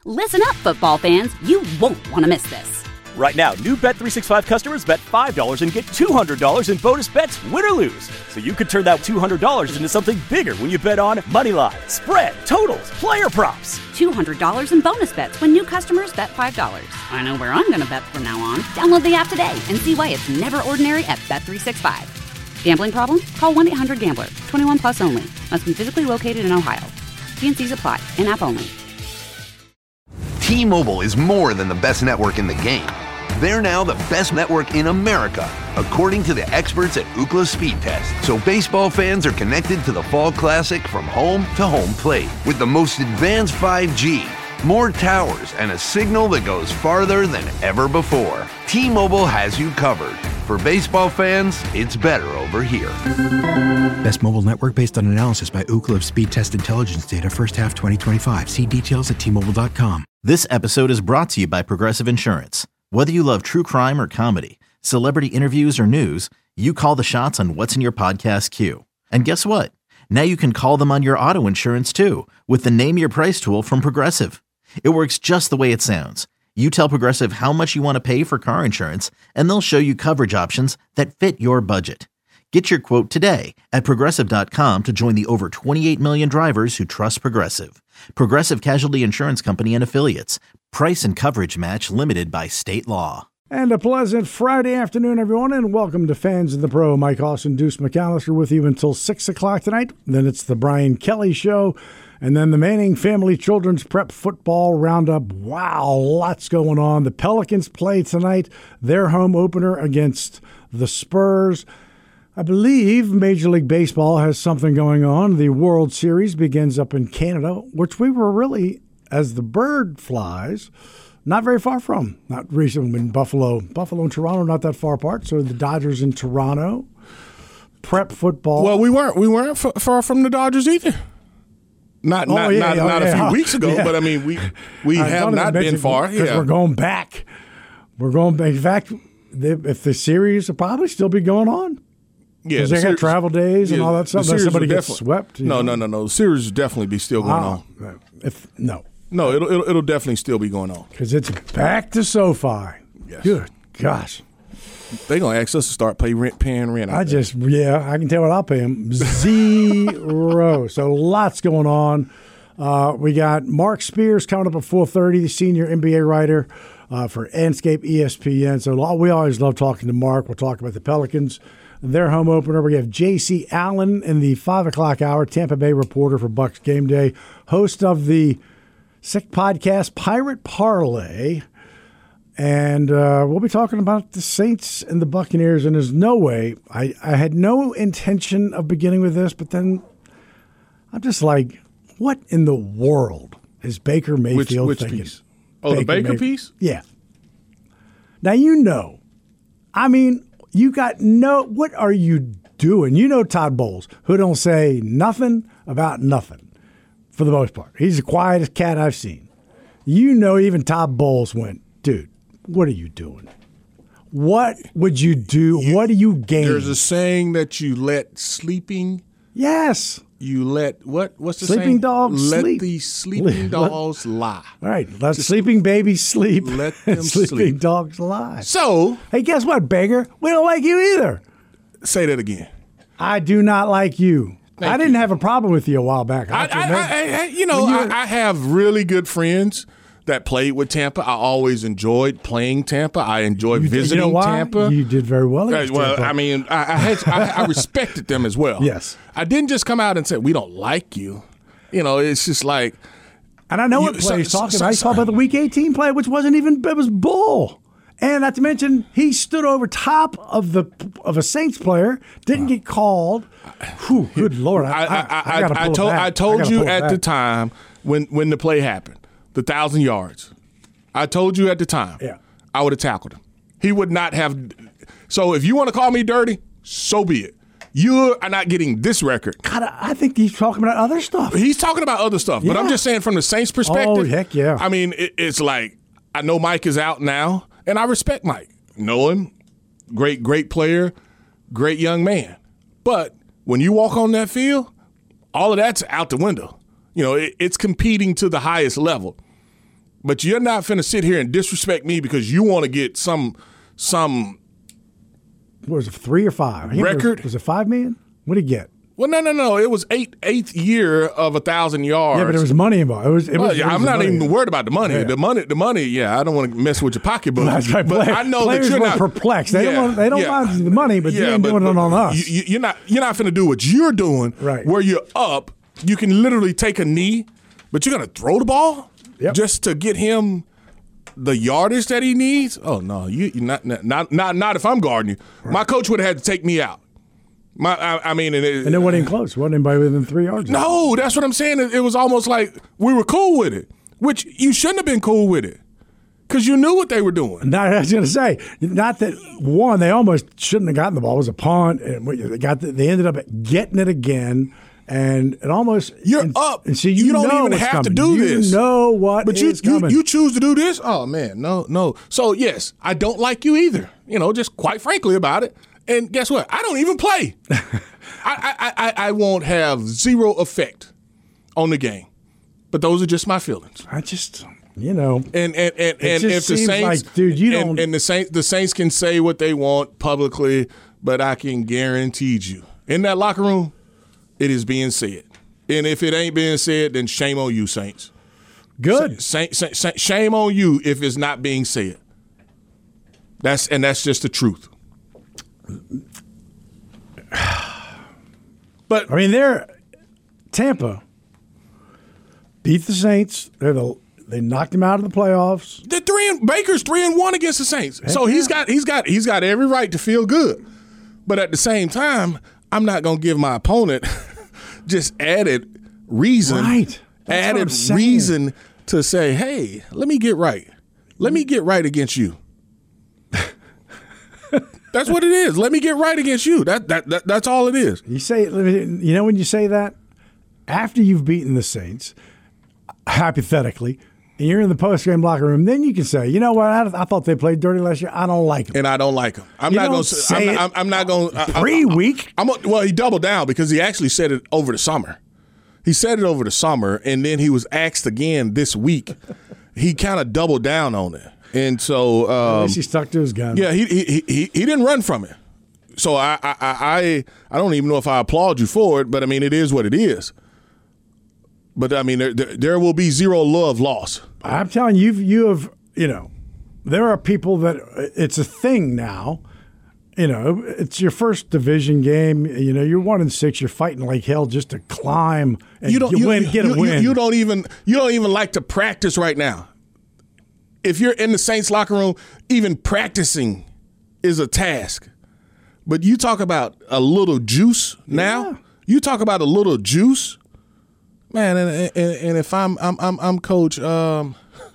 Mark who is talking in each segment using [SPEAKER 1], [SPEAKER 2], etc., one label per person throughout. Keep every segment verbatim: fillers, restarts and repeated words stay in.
[SPEAKER 1] Listen up, football fans. You won't want to miss this.
[SPEAKER 2] Right now, new Bet three sixty-five customers bet five dollars and get two hundred dollars in bonus bets, win or lose. So you could turn that two hundred dollars into something bigger when you bet on money line, spread, totals, player props.
[SPEAKER 1] two hundred dollars in bonus bets when new customers bet five dollars. I know where I'm going to bet from now on. Download the app today and see why it's never ordinary at Bet three sixty-five. Gambling problem? Call one eight hundred gambler. twenty-one plus only. Must be physically located in Ohio. T and C's apply. In-app only.
[SPEAKER 3] T-Mobile is more than the best network in the game. They're now the best network in America, according to the experts at Ookla Speed Test. So baseball fans are connected to the Fall Classic from home to home plate with the most advanced five G, more towers, and a signal that goes farther than ever before. T-Mobile has you covered. For baseball fans, it's better over here.
[SPEAKER 4] Best mobile network based on analysis by Ookla of Speed Test Intelligence data first half twenty twenty-five. See details at T Mobile dot com.
[SPEAKER 5] This episode is brought to you by Progressive Insurance. Whether you love true crime or comedy, celebrity interviews or news, you call the shots on what's in your podcast queue. And guess what? Now you can call them on your auto insurance too with the Name Your Price tool from Progressive. It works just the way it sounds. You tell Progressive how much you want to pay for car insurance, and they'll show you coverage options that fit your budget. Get your quote today at Progressive dot com to join the over twenty-eight million drivers who trust Progressive. Progressive Casualty Insurance Company and Affiliates. Price and coverage match limited by state law.
[SPEAKER 6] And a pleasant Friday afternoon, everyone, and welcome to Fans of the Pro. Mike Austin, Deuce McAllister with you until six o'clock tonight. Then it's the Brian Kelly Show. And then the Manning Family Children's Prep Football Roundup. Wow, lots going on. The Pelicans play tonight, their home opener against the Spurs. I believe Major League Baseball has something going on. The World Series begins up in Canada, which we were really, as the bird flies, not very far from. Not recently in Buffalo. Buffalo and Toronto, not that far apart. So the Dodgers in Toronto. Prep football.
[SPEAKER 7] Well, we weren't we weren't f- far from the Dodgers either. Not
[SPEAKER 6] oh,
[SPEAKER 7] not
[SPEAKER 6] yeah,
[SPEAKER 7] not,
[SPEAKER 6] yeah,
[SPEAKER 7] not
[SPEAKER 6] yeah.
[SPEAKER 7] a few weeks ago, yeah. But I mean we we
[SPEAKER 6] I
[SPEAKER 7] have not been far. Yeah,
[SPEAKER 6] we're going back. We're going back. In fact, they, if the series will probably still be going on.
[SPEAKER 7] Yeah,
[SPEAKER 6] because the they series, got travel days and yeah, all that stuff. Then somebody gets swept.
[SPEAKER 7] No,
[SPEAKER 6] know?
[SPEAKER 7] no, no, no. The series will definitely be still going
[SPEAKER 6] uh,
[SPEAKER 7] on.
[SPEAKER 6] If no,
[SPEAKER 7] no, it'll, it'll it'll definitely still be going on
[SPEAKER 6] because it's back to SoFi.
[SPEAKER 7] Yes.
[SPEAKER 6] Good gosh.
[SPEAKER 7] They're going to ask us to start pay rent, paying rent.
[SPEAKER 6] I just, yeah, I can tell what I'll pay them. Zero. So lots going on. Uh, we got Mark Spears coming up at four thirty, the senior N B A writer uh, for Anscape E S P N. So we always love talking to Mark. We'll talk about the Pelicans, their home opener. We have J C Allen in the five o'clock hour, Tampa Bay reporter for Bucs Game Day, host of the sick podcast Pirate Parlay. And uh, we'll be talking about the Saints and the Buccaneers. And there's no way, I, I had no intention of beginning with this, but then I'm just like, what in the world is Baker Mayfield
[SPEAKER 7] which, which
[SPEAKER 6] thinking?
[SPEAKER 7] Piece? Oh, Baker the Baker Mayfield. Piece?
[SPEAKER 6] Yeah. Now, you know, I mean, you got no, what are you doing? You know Todd Bowles, who don't say nothing about nothing for the most part. He's the quietest cat I've seen. You know, even Todd Bowles went, dude, what are you doing? What would you do? You, what do you gain?
[SPEAKER 7] There's a saying that you let sleeping.
[SPEAKER 6] Yes.
[SPEAKER 7] You let what? What's the
[SPEAKER 6] sleeping
[SPEAKER 7] saying?
[SPEAKER 6] dogs
[SPEAKER 7] let
[SPEAKER 6] sleep.
[SPEAKER 7] the sleeping dogs
[SPEAKER 6] let,
[SPEAKER 7] lie.
[SPEAKER 6] All right, let Just sleeping babies sleep.
[SPEAKER 7] Let them
[SPEAKER 6] sleeping
[SPEAKER 7] sleep.
[SPEAKER 6] dogs lie.
[SPEAKER 7] So,
[SPEAKER 6] hey, guess what, Baker? We don't like you either.
[SPEAKER 7] Say that again.
[SPEAKER 6] I do not like you.
[SPEAKER 7] Thank
[SPEAKER 6] I didn't
[SPEAKER 7] you.
[SPEAKER 6] have a problem with you a while back.
[SPEAKER 7] I, I, I, I, you know, I, I have really good friends that played with Tampa. I always enjoyed playing Tampa. I enjoyed
[SPEAKER 6] you,
[SPEAKER 7] visiting
[SPEAKER 6] you know why?
[SPEAKER 7] Tampa.
[SPEAKER 6] You did very well.
[SPEAKER 7] Uh, well,
[SPEAKER 6] Tampa.
[SPEAKER 7] I mean, I, I, had, I, I respected them as well.
[SPEAKER 6] Yes.
[SPEAKER 7] I didn't just come out and say, we don't like you. You know, it's just like.
[SPEAKER 6] And I know what play he's talking about. He's talking about the Week eighteen play, which wasn't even, it was bull. And not to mention, he stood over top of the of a Saints player, didn't get called. Whew, good Lord. I, I, I, I, I,
[SPEAKER 7] I told, I told I you at
[SPEAKER 6] back.
[SPEAKER 7] the time when, when the play happened, the thousand yards. I told you at the time,
[SPEAKER 6] yeah.
[SPEAKER 7] I would have tackled him. He would not have. So if you want to call me dirty, so be it. You are not getting this record.
[SPEAKER 6] God, I think he's talking about other stuff.
[SPEAKER 7] He's talking about other stuff,
[SPEAKER 6] yeah.
[SPEAKER 7] but I'm just saying from the Saints' perspective.
[SPEAKER 6] Oh, heck yeah.
[SPEAKER 7] I mean, it, it's like, I know Mike is out now, and I respect Mike. Know him, great, great player, great young man. But when you walk on that field, all of that's out the window. You know, it, it's competing to the highest level. But you're not finna sit here and disrespect me because you want to get some some
[SPEAKER 6] what was it, three or five?
[SPEAKER 7] Record?
[SPEAKER 6] Was, was it five million? What did he get?
[SPEAKER 7] Well, no, no, no. It was eight eighth year of a thousand yards.
[SPEAKER 6] Yeah, but there was money involved. It was. It
[SPEAKER 7] well,
[SPEAKER 6] was,
[SPEAKER 7] yeah,
[SPEAKER 6] it was
[SPEAKER 7] I'm not
[SPEAKER 6] money.
[SPEAKER 7] even worried about the money.
[SPEAKER 6] Yeah.
[SPEAKER 7] The money, the money. Yeah, I don't want to mess with your pocketbook.
[SPEAKER 6] That's right.
[SPEAKER 7] But
[SPEAKER 6] Play,
[SPEAKER 7] I know
[SPEAKER 6] players
[SPEAKER 7] that you're
[SPEAKER 6] were
[SPEAKER 7] not
[SPEAKER 6] perplexed. They
[SPEAKER 7] yeah,
[SPEAKER 6] don't. Want, they don't
[SPEAKER 7] yeah.
[SPEAKER 6] mind the money, but
[SPEAKER 7] yeah,
[SPEAKER 6] you ain't
[SPEAKER 7] but,
[SPEAKER 6] doing it on us.
[SPEAKER 7] You, you're not. You're not finna do what you're doing.
[SPEAKER 6] Right.
[SPEAKER 7] Where you're up, you can literally take a knee, but you're gonna throw the ball
[SPEAKER 6] Yep.
[SPEAKER 7] just to get him the yardage that he needs. Oh no, you you're not not not not if I'm guarding you. Right. My coach would have had to take me out. My, I, I mean, and it,
[SPEAKER 6] and it wasn't even close. Wasn't anybody within three yards.
[SPEAKER 7] No, that's what I'm saying. It, it was almost like we were cool with it, which you shouldn't have been cool with it because you knew what they were doing.
[SPEAKER 6] Not, I was going to say, not that one, they almost shouldn't have gotten the ball. It was a punt, and they got the, they ended up getting it again, and it almost
[SPEAKER 7] you're
[SPEAKER 6] and,
[SPEAKER 7] up.
[SPEAKER 6] And see, you,
[SPEAKER 7] you don't
[SPEAKER 6] know
[SPEAKER 7] even have
[SPEAKER 6] coming.
[SPEAKER 7] to do
[SPEAKER 6] you
[SPEAKER 7] this.
[SPEAKER 6] You know what
[SPEAKER 7] but you,
[SPEAKER 6] is
[SPEAKER 7] you
[SPEAKER 6] coming.
[SPEAKER 7] you choose to do this. Oh man, no, no. So yes, I don't like you either. You know, just quite frankly about it. And guess what? I don't even play. I, I, I, I won't have zero effect on the game. But those are just my feelings.
[SPEAKER 6] I just, you know,
[SPEAKER 7] and and and, and if the Saints,
[SPEAKER 6] like, dude, you
[SPEAKER 7] and,
[SPEAKER 6] don't,
[SPEAKER 7] and the Saints, the Saints can say what they want publicly, but I can guarantee you, in that locker room, it is being said. And if it ain't being said, then shame on you, Saints.
[SPEAKER 6] Good.
[SPEAKER 7] Sa- sa- sa- shame on you if it's not being said. That's and that's just the truth. But
[SPEAKER 6] I mean, they're Tampa beat the Saints. They're the they knocked them out of the playoffs.
[SPEAKER 7] The three and Baker's three and one against the Saints, so he's got he's got he's got every right to feel good. But at the same time, I'm not gonna give my opponent just added reason,
[SPEAKER 6] right? That's
[SPEAKER 7] added reason to say, hey, let me get right. Let me get right against you. That's what it is. Let me get right against you. That, that that that's all it is.
[SPEAKER 6] You say, you know, when you say that, after you've beaten the Saints, hypothetically, and you're in the post-game locker room, then you can say, you know what? I, I thought they played dirty last year. I don't like them,
[SPEAKER 7] and I don't like them. I'm
[SPEAKER 6] you
[SPEAKER 7] not going to
[SPEAKER 6] say.
[SPEAKER 7] I'm, I'm, I'm not going to
[SPEAKER 6] pre-week.
[SPEAKER 7] I'm, I'm, well, he doubled down because he actually said it over the summer. He said it over the summer, and then he was asked again this week. He kind of doubled down on it. And so, um,
[SPEAKER 6] at least he stuck to his gun.
[SPEAKER 7] Yeah, he he he he didn't run from it. So I I I I don't even know if I applaud you for it, but I mean it is what it is. But I mean there there, there will be zero love lost.
[SPEAKER 6] I'm telling you, you have you know, there are people that it's a thing now. You know, it's your first division game. You know, you're one and six. You're fighting like hell just to climb and
[SPEAKER 7] you don't
[SPEAKER 6] you
[SPEAKER 7] you,
[SPEAKER 6] win, get
[SPEAKER 7] you,
[SPEAKER 6] a win.
[SPEAKER 7] You, you don't even you don't even like to practice right now. If you're in the Saints locker room, even practicing is a task. But you talk about a little juice now.
[SPEAKER 6] Yeah.
[SPEAKER 7] You talk about a little juice, man. And and, and if I'm I'm I'm, I'm coach, um,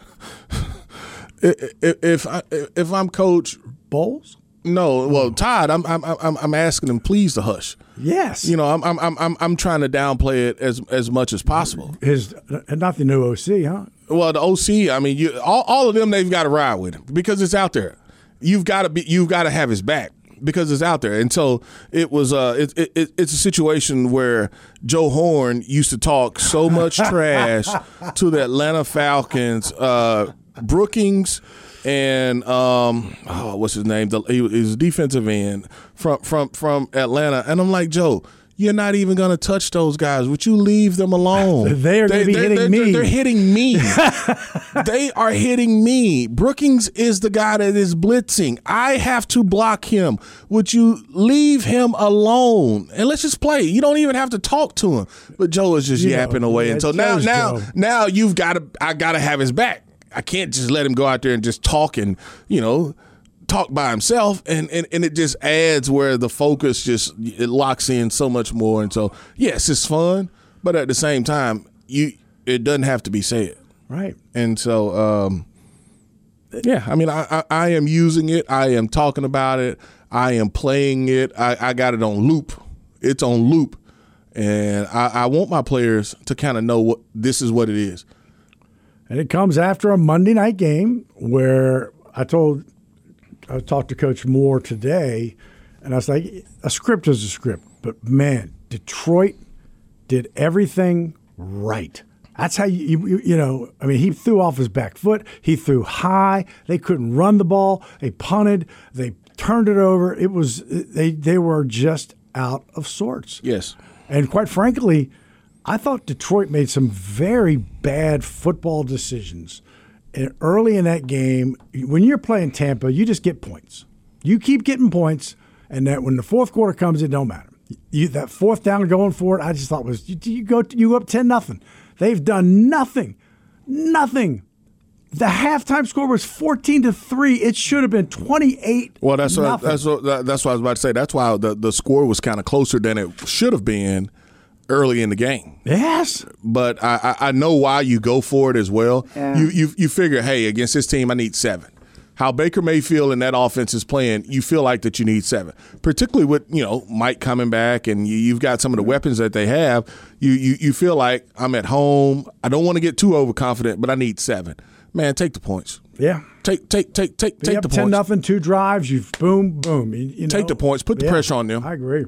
[SPEAKER 7] if if, I, if I'm coach
[SPEAKER 6] Bowles.
[SPEAKER 7] No, well, Todd, I'm I'm I'm I'm asking him please to hush.
[SPEAKER 6] Yes,
[SPEAKER 7] you know, I'm I'm I'm I'm trying to downplay it as as much as possible.
[SPEAKER 6] His not the new O C, huh?
[SPEAKER 7] Well, the O C, I mean, you all, all of them they've got to ride with him because it's out there. You've got to be you've got to have his back because it's out there. And so it was uh it, it it's a situation where Joe Horn used to talk so much trash to the Atlanta Falcons, uh, Brookings. And um, oh, what's his name? The, he was a defensive end from from from Atlanta. And I'm like, Joe, you're not even going to touch those guys. Would you leave them alone?
[SPEAKER 6] They are going to be
[SPEAKER 7] they're,
[SPEAKER 6] hitting
[SPEAKER 7] they're,
[SPEAKER 6] me.
[SPEAKER 7] They're, they're hitting me. They are hitting me. Brookings is the guy that is blitzing. I have to block him. Would you leave him alone? And let's just play. You don't even have to talk to him. But Joe is just
[SPEAKER 6] you
[SPEAKER 7] yapping
[SPEAKER 6] know,
[SPEAKER 7] away.
[SPEAKER 6] yeah,
[SPEAKER 7] And so now,
[SPEAKER 6] Joe's
[SPEAKER 7] now,
[SPEAKER 6] Joe.
[SPEAKER 7] now you've got to. I got to have his back. I can't just let him go out there and just talk and, you know, talk by himself. And, and, and it just adds where the focus just it locks in so much more. And so, yes, it's fun. But at the same time, you it doesn't have to be said.
[SPEAKER 6] Right.
[SPEAKER 7] And so, um, yeah, I mean, I, I, I am using it. I am talking about it. I am playing it. I, I got it on loop. It's on loop. And I, I want my players to kind of know what this is what it is.
[SPEAKER 6] And it comes after a Monday night game where I told, I talked to Coach Moore today, and I was like, a script is a script. But, man, Detroit did everything right. That's how you, you, you know, I mean, he threw off his back foot. He threw high. They couldn't run the ball. They punted. They turned it over. It was, they, they were just out of sorts.
[SPEAKER 7] Yes.
[SPEAKER 6] And quite frankly, I thought Detroit made some very bad football decisions. And early in that game, when you're playing Tampa, you just get points. You keep getting points, and that when the fourth quarter comes, it don't matter. You, that fourth down going for it, I just thought was you, you go you go up ten nothing. They've done nothing, nothing. The halftime score was fourteen to three. It should have been twenty-eight.
[SPEAKER 7] Well, that's what,
[SPEAKER 6] nothing.
[SPEAKER 7] that's what, that's what I was about to say. That's why the, the score was kind of closer than it should have been early in the game.
[SPEAKER 6] Yes,
[SPEAKER 7] but I, I, I know why you go for it as well.
[SPEAKER 6] Yeah.
[SPEAKER 7] You, you you figure, hey, against this team, I need seven. How Baker Mayfield and that offense is playing, you feel like that you need seven, particularly with, you know, Mike coming back and you, you've got some of the weapons that they have. You, you you feel like I'm at home. I don't want to get too overconfident, but I need seven. Man, take the points.
[SPEAKER 6] Yeah,
[SPEAKER 7] take take take take
[SPEAKER 6] Be
[SPEAKER 7] take
[SPEAKER 6] up
[SPEAKER 7] the
[SPEAKER 6] ten
[SPEAKER 7] points.
[SPEAKER 6] nothing, two drives. You boom boom. You, you know,
[SPEAKER 7] take the points. Put the
[SPEAKER 6] yeah,
[SPEAKER 7] pressure on them.
[SPEAKER 6] I agree.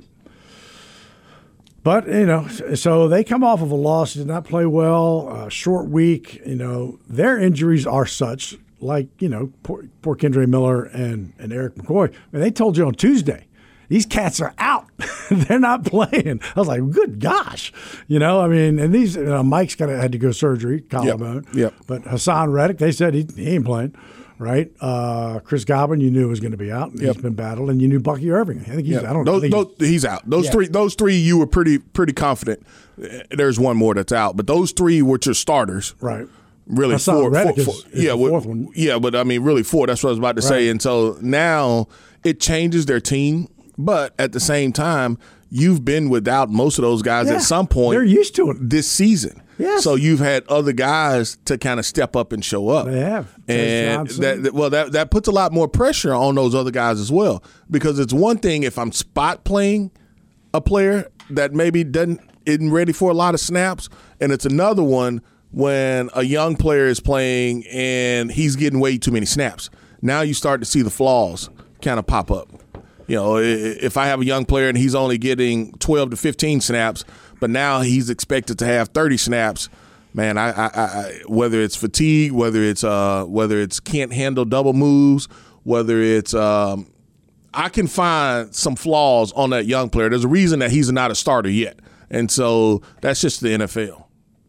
[SPEAKER 6] But, you know, so they come off of a loss, did not play well, uh, short week. You know, their injuries are such, like, you know, poor, poor Kendre Miller and, and Eric McCoy. I mean, they told you on Tuesday, these cats are out. They're not playing. I was like, good gosh. You know, I mean, and these, you know, Mike's got had to go surgery, collarbone.
[SPEAKER 7] Yep. Yep.
[SPEAKER 6] But Hassan Reddick, they said he, he ain't playing. Right, uh, Chris Godwin, you knew was going to be out. And
[SPEAKER 7] yep.
[SPEAKER 6] He's been battled, and you knew Bucky Irving. I think he's.
[SPEAKER 7] Yep.
[SPEAKER 6] I don't
[SPEAKER 7] those,
[SPEAKER 6] think
[SPEAKER 7] those,
[SPEAKER 6] he's,
[SPEAKER 7] he's out. Those
[SPEAKER 6] yeah.
[SPEAKER 7] three, those three, you were pretty pretty confident. There's one more that's out, but those three were your starters.
[SPEAKER 6] Right.
[SPEAKER 7] Really,
[SPEAKER 6] Hassan
[SPEAKER 7] four.
[SPEAKER 6] Reddick
[SPEAKER 7] four,
[SPEAKER 6] is,
[SPEAKER 7] four
[SPEAKER 6] is
[SPEAKER 7] yeah,
[SPEAKER 6] the
[SPEAKER 7] well,
[SPEAKER 6] fourth one.
[SPEAKER 7] yeah, but I mean, really four. That's what I was about to
[SPEAKER 6] Right.
[SPEAKER 7] say. And so now it changes their team, but at the same time, you've been without most of those guys
[SPEAKER 6] Yeah.
[SPEAKER 7] at some point.
[SPEAKER 6] They're used to it
[SPEAKER 7] this season.
[SPEAKER 6] Yes.
[SPEAKER 7] So you've had other guys to kind of step up and show up.
[SPEAKER 6] They have.
[SPEAKER 7] And
[SPEAKER 6] Johnson.
[SPEAKER 7] that, that well that that puts a lot more pressure on those other guys as well. Because it's one thing if I'm spot playing a player that maybe doesn't isn't ready for a lot of snaps, and it's another one when a young player is playing and he's getting way too many snaps. Now you start to see the flaws kind of pop up. You know, if I have a young player and he's only getting twelve to fifteen snaps, but now he's expected to have thirty snaps, man, I, I, I whether it's fatigue, whether it's uh, whether it's can't handle double moves, whether it's um, I can find some flaws on that young player. There's a reason that he's not a starter yet, and so that's just the N F L.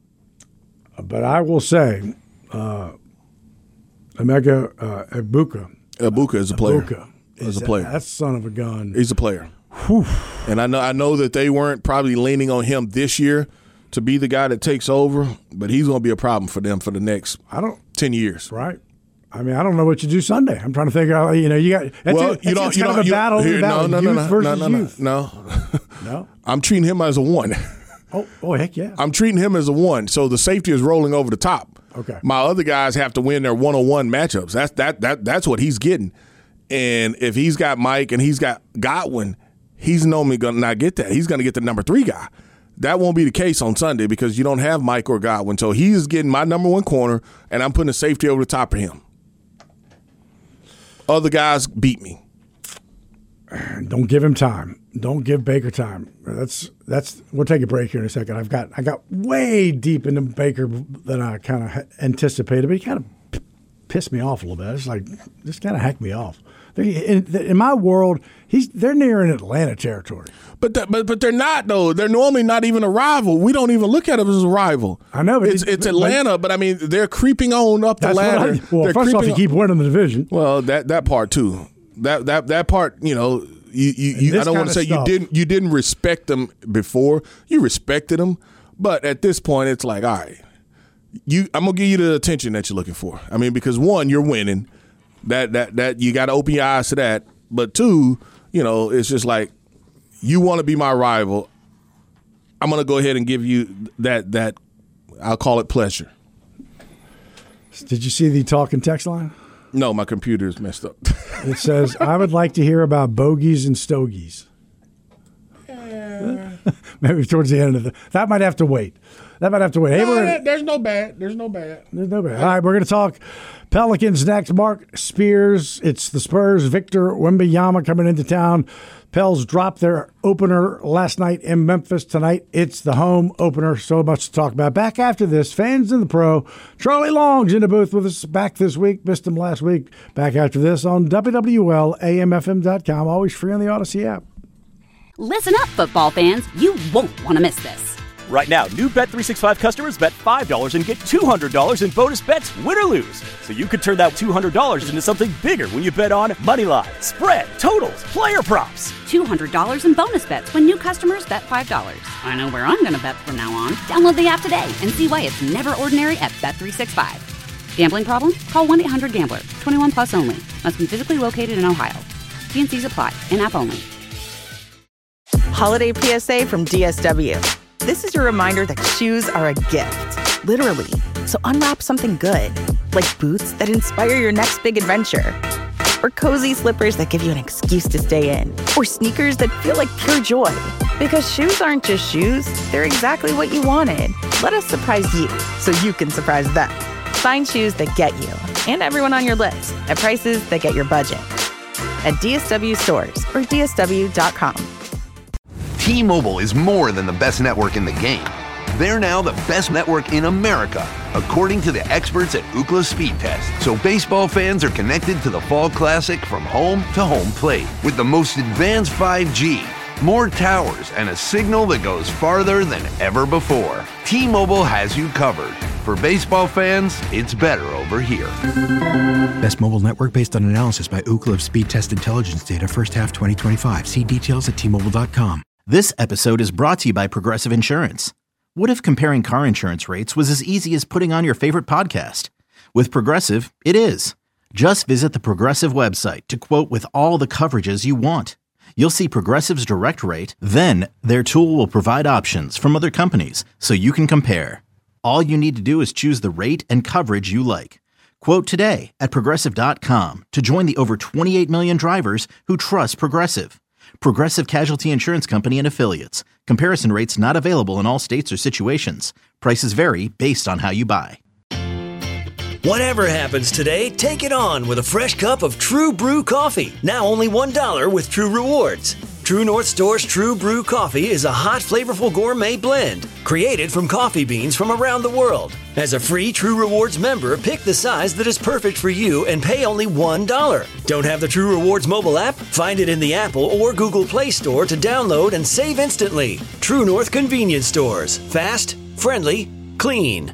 [SPEAKER 6] But I will say, uh, Emeka uh, Egbuka.
[SPEAKER 7] Egbuka is a player.
[SPEAKER 6] Egbuka
[SPEAKER 7] Is
[SPEAKER 6] is
[SPEAKER 7] a player.
[SPEAKER 6] That, that son of a gun.
[SPEAKER 7] He's a player.
[SPEAKER 6] Whew.
[SPEAKER 7] And I know I know that they weren't probably leaning on him this year to be the guy that takes over, but he's going to be a problem for them for the next
[SPEAKER 6] I don't
[SPEAKER 7] ten years.
[SPEAKER 6] right. I mean, I don't know what you do Sunday. I'm trying to figure out. You know, you got that's
[SPEAKER 7] well,
[SPEAKER 6] it.
[SPEAKER 7] you don't.
[SPEAKER 6] It's
[SPEAKER 7] You
[SPEAKER 6] kind
[SPEAKER 7] don't.
[SPEAKER 6] of a
[SPEAKER 7] you,
[SPEAKER 6] battle.
[SPEAKER 7] here,
[SPEAKER 6] battle
[SPEAKER 7] no, no,
[SPEAKER 6] youth
[SPEAKER 7] no, no,
[SPEAKER 6] versus
[SPEAKER 7] no, no,
[SPEAKER 6] youth.
[SPEAKER 7] no.
[SPEAKER 6] No.
[SPEAKER 7] I'm treating him as a one.
[SPEAKER 6] Oh, oh, heck yeah.
[SPEAKER 7] I'm treating him as a one. So the safety is rolling over the top.
[SPEAKER 6] Okay.
[SPEAKER 7] My other guys have to win their one-on-one matchups. That's that that that's what he's getting. And if he's got Mike and he's got Godwin, he's normally going to not get that. He's going to get the number three guy. That won't be the case on Sunday because you don't have Mike or Godwin. So he's getting my number one corner, and I'm putting the safety over the top of him. Other guys beat me.
[SPEAKER 6] Don't give him time. Don't give Baker time. That's that's. We'll take a break here in a second. I've got I got way deep into Baker than I kind of anticipated, but he kind of p- pissed me off a little bit. It's like just kind of hacked me off. In, in my world, he's they're near in Atlanta territory.
[SPEAKER 7] But that, but but they're not though. They're normally not even a rival. We don't even look at them as a rival.
[SPEAKER 6] I know, but
[SPEAKER 7] it's
[SPEAKER 6] it-
[SPEAKER 7] it's
[SPEAKER 6] but-
[SPEAKER 7] Atlanta. But I mean, they're creeping on up the
[SPEAKER 6] That's what
[SPEAKER 7] ladder.
[SPEAKER 6] I, well,
[SPEAKER 7] They're
[SPEAKER 6] first off,
[SPEAKER 7] creeping
[SPEAKER 6] you keep winning the division.
[SPEAKER 7] Well, that that part too. That that that part, you know, you, you, you
[SPEAKER 6] this
[SPEAKER 7] I don't want to
[SPEAKER 6] kinda
[SPEAKER 7] say
[SPEAKER 6] stuff.
[SPEAKER 7] you didn't you didn't respect them before. You respected them, but at this point, it's like, all right, you I'm gonna give you the attention that you're looking for. I mean, because one, you're winning. That that that you got to open your eyes to that. But two, you know, it's just like you want to be my rival. I'm gonna go ahead and give you that that I'll call it pleasure.
[SPEAKER 6] Did you see the talking text line?
[SPEAKER 7] No, my computer is messed up.
[SPEAKER 6] It says, I would like to hear about bogeys and stogies. Maybe towards the end of the that might have to wait. That might have to wait. Hey, we're gonna,
[SPEAKER 7] there's no bad. There's no bad.
[SPEAKER 6] there's no bad. All right, we're going to talk Pelicans next. Mark Spears. It's the Spurs. Victor Wembanyama coming into town. Pels dropped their opener last night in Memphis. Tonight, it's the home opener. So much to talk about. Back after this, Fans in the Pro. Charlie Long's in the booth with us back this week. Missed him last week. Back after this on W W L A M F M dot com. Always free on the Odyssey app.
[SPEAKER 1] Listen up, football fans. You won't want to miss this.
[SPEAKER 2] Right now, new Bet three sixty-five customers bet five dollars and get two hundred dollars in bonus bets, win or lose. So you could turn that two hundred dollars into something bigger when you bet on moneyline, spread, totals, player props.
[SPEAKER 1] two hundred dollars in bonus bets when new customers bet five dollars. I know where I'm going to bet from now on. Download the app today and see why it's never ordinary at Bet three sixty-five. Gambling problem? Call one eight hundred gambler. twenty-one plus only. Must be physically located in Ohio. T and C's apply. In-app only.
[SPEAKER 8] Holiday P S A from D S W. This is your reminder that shoes are a gift, literally. So unwrap something good, like boots that inspire your next big adventure, or cozy slippers that give you an excuse to stay in, or sneakers that feel like pure joy. Because shoes aren't just shoes, they're exactly what you wanted. Let us surprise you so you can surprise them. Find shoes that get you and everyone on your list at prices that get your budget at D S W stores or D S W dot com.
[SPEAKER 3] T-Mobile is more than the best network in the game. They're now the best network in America, according to the experts at Ookla Speed Test. So baseball fans are connected to the Fall Classic from home to home plate with the most advanced five G, more towers, and a signal that goes farther than ever before. T-Mobile has you covered. For baseball fans, it's better over here.
[SPEAKER 4] Best mobile network based on analysis by Ookla of Speed Test Intelligence data first half twenty twenty-five. See details at T Mobile dot com.
[SPEAKER 5] This episode is brought to you by Progressive Insurance. What if comparing car insurance rates was as easy as putting on your favorite podcast? With Progressive, it is. Just visit the Progressive website to quote with all the coverages you want. You'll see Progressive's direct rate, then their tool will provide options from other companies so you can compare. All you need to do is choose the rate and coverage you like. Quote today at Progressive dot com to join the over twenty-eight million drivers who trust Progressive. Progressive Casualty Insurance Company and Affiliates. Comparison rates not available in all states or situations. Prices vary based on how you buy.
[SPEAKER 9] Whatever happens today, take it on with a fresh cup of True Brew coffee. Now only one dollar with True Rewards. True North Store's True Brew coffee is a hot, flavorful gourmet blend created from coffee beans from around the world. As a free True Rewards member, pick the size that is perfect for you and pay only one dollar. Don't have the True Rewards mobile app? Find it in the Apple or Google Play Store to download and save instantly. True North Convenience Stores. Fast, friendly, clean.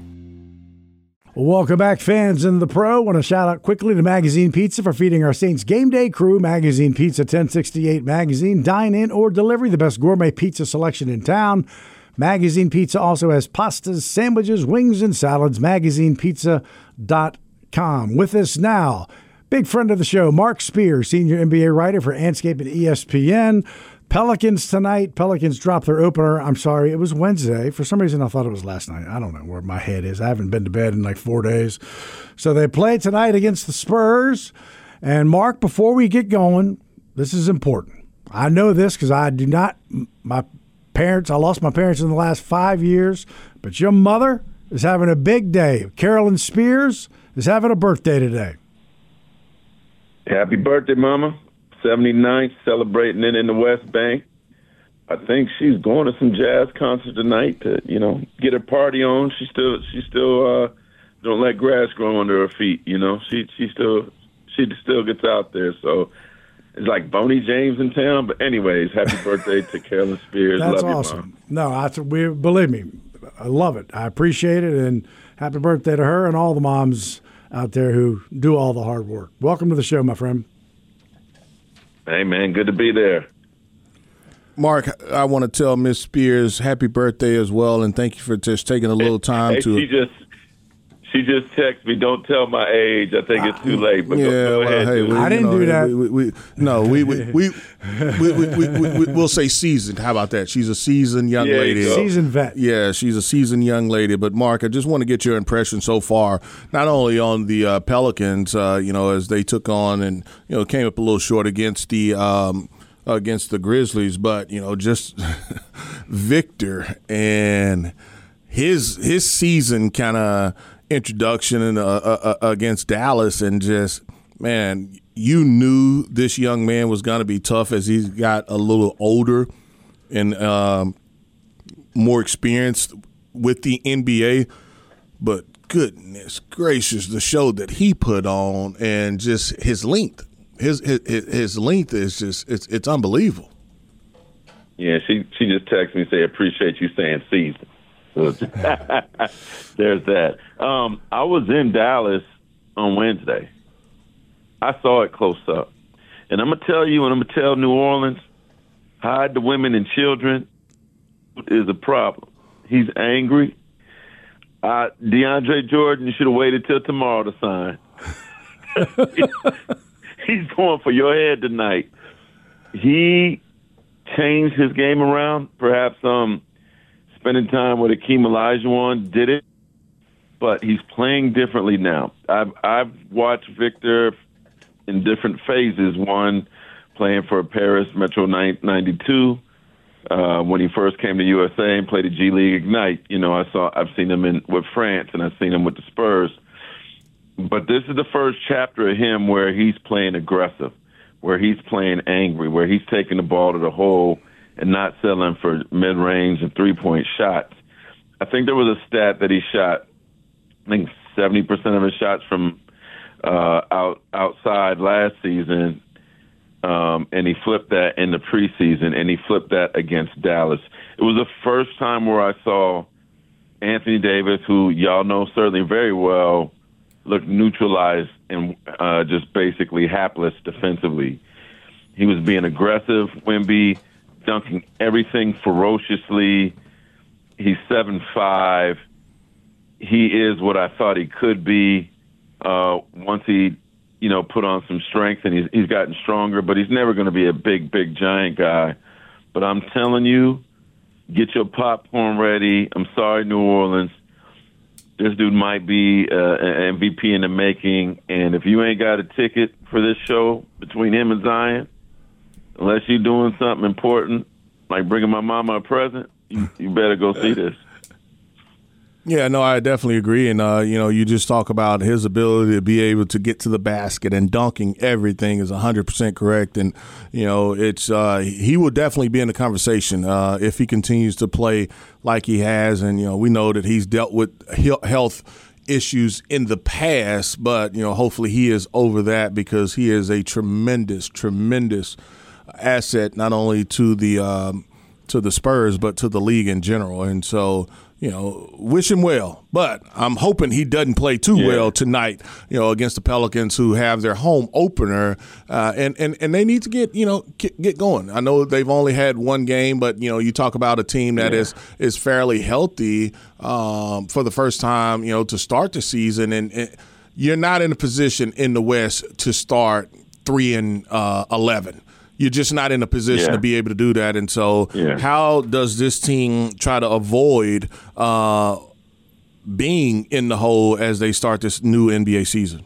[SPEAKER 6] Welcome back, fans in the pro. Want to shout out quickly to Magazine Pizza for feeding our Saints game day crew. Magazine Pizza, ten sixty-eight Magazine. Dine in or delivery, the best gourmet pizza selection in town. Magazine Pizza also has pastas, sandwiches, wings, and salads. magazine pizza dot com. With us now, big friend of the show, Mark Spears, senior N B A writer for Anscape and E S P N. Pelicans tonight. Pelicans dropped their opener. I'm sorry, it was Wednesday. For some reason, I thought it was last night. I don't know where my head is. I haven't been to bed in like four days. So they play tonight against the Spurs. And Mark, before we get going, this is important. I know this because I do not, my parents, I lost my parents in the last five years, but your mother is having a big day. Carolyn Spears is having a birthday today.
[SPEAKER 10] Happy birthday, Mama. seventy-ninth, celebrating it in the West Bank. I think she's going to some jazz concert tonight to, you know, get her party on. She still, she still uh, don't let grass grow under her feet. You know, she, she still, she still gets out there. So it's like Boney James in town. But anyways, happy birthday to Carolyn Spears.
[SPEAKER 6] That's
[SPEAKER 10] love
[SPEAKER 6] awesome.
[SPEAKER 10] You, Mom.
[SPEAKER 6] No, I, we believe me, I love it. I appreciate it, and happy birthday to her and all the moms out there who do all the hard work. Welcome to the show, my friend.
[SPEAKER 10] Hey, man, good to be there.
[SPEAKER 7] Mark, I want to tell Miss Spears happy birthday as well, and thank you for just taking a little time
[SPEAKER 10] hey,
[SPEAKER 7] to.
[SPEAKER 10] She just she just texted me, "Don't tell my age. I think it's too late." But
[SPEAKER 7] yeah,
[SPEAKER 10] go, go
[SPEAKER 7] well,
[SPEAKER 10] ahead.
[SPEAKER 7] hey, we,
[SPEAKER 6] I didn't
[SPEAKER 7] know,
[SPEAKER 6] do that.
[SPEAKER 7] We, we, we, no, we we we, we, we, we, we, we we'll say seasoned. How about that? She's a seasoned young
[SPEAKER 10] Yeah,
[SPEAKER 7] lady.
[SPEAKER 6] Seasoned vet.
[SPEAKER 7] Yeah, she's a seasoned young lady. But Mark, I just want to get your impression so far, not only on the uh, Pelicans, uh, you know, as they took on and you know came up a little short against the. Um, against the Grizzlies, but you know, just Victor and his his season kind of introduction and uh, uh, against Dallas, and just man, you knew this young man was going to be tough as he got a little older and um, more experienced with the N B A. But goodness gracious, the show that he put on and just his length, his his, his length is just it's it's unbelievable.
[SPEAKER 10] Yeah, she she just texted me and say appreciate you saying season. So there's that. Um, I was in Dallas on Wednesday. I saw it close up, and I'm gonna tell you, and I'm gonna tell New Orleans, hide the women and children is a problem. He's angry. Uh, DeAndre Jordan, you should have waited till tomorrow to sign. He's going for your head tonight. He changed his game around. Perhaps um, spending time with Akeem Olajuwon did it, but he's playing differently now. I've, I've watched Victor in different phases. One, playing for Paris Metro ninety-two. Uh, when he first came to U S A and played the G League Ignite, you know, I saw, I've seen him in with France and I've seen him with the Spurs. But this is the first chapter of him where he's playing aggressive, where he's playing angry, where he's taking the ball to the hole and not settling for mid-range and three-point shots. I think there was a stat that he shot, I think seventy percent of his shots from uh, out outside last season. Um, and he flipped that in the preseason, and he flipped that against Dallas. It was the first time where I saw Anthony Davis, who y'all know certainly very well, look neutralized and uh, just basically hapless defensively. He was being aggressive, Wemby, dunking everything ferociously. He's seven five. He is what I thought he could be uh, once he you know, put on some strength, and he's he's gotten stronger, but he's never going to be a big, big, giant guy. But I'm telling you, get your popcorn ready. I'm sorry, New Orleans. This dude might be uh, an M V P in the making, and if you ain't got a ticket for this show between him and Zion, unless you're doing something important, like bringing my mama a present, you, you better go see this.
[SPEAKER 7] Yeah, no, I definitely agree. And, uh, you know, you just talk about his ability to be able to get to the basket and dunking everything is one hundred percent correct. And, you know, it's uh, he will definitely be in the conversation uh, if he continues to play like he has. And, you know, we know that he's dealt with health issues in the past, but, you know, hopefully he is over that because he is a tremendous, tremendous asset not only to the um, to the Spurs but to the league in general. And so, you know, wish him well. But I'm hoping he doesn't play too yeah. well tonight, you know, against the Pelicans who have their home opener. Uh, and, and, and they need to get, you know, get, get going. I know they've only had one game, but, you know, you talk about a team that yeah. is is fairly healthy um, for the first time, you know, to start the season. And, and you're not in a position in the West to start three and eleven. You're just not in a position yeah. to be able to do that. And so yeah. how does this team try to avoid uh, being in the hole as they start this new N B A season?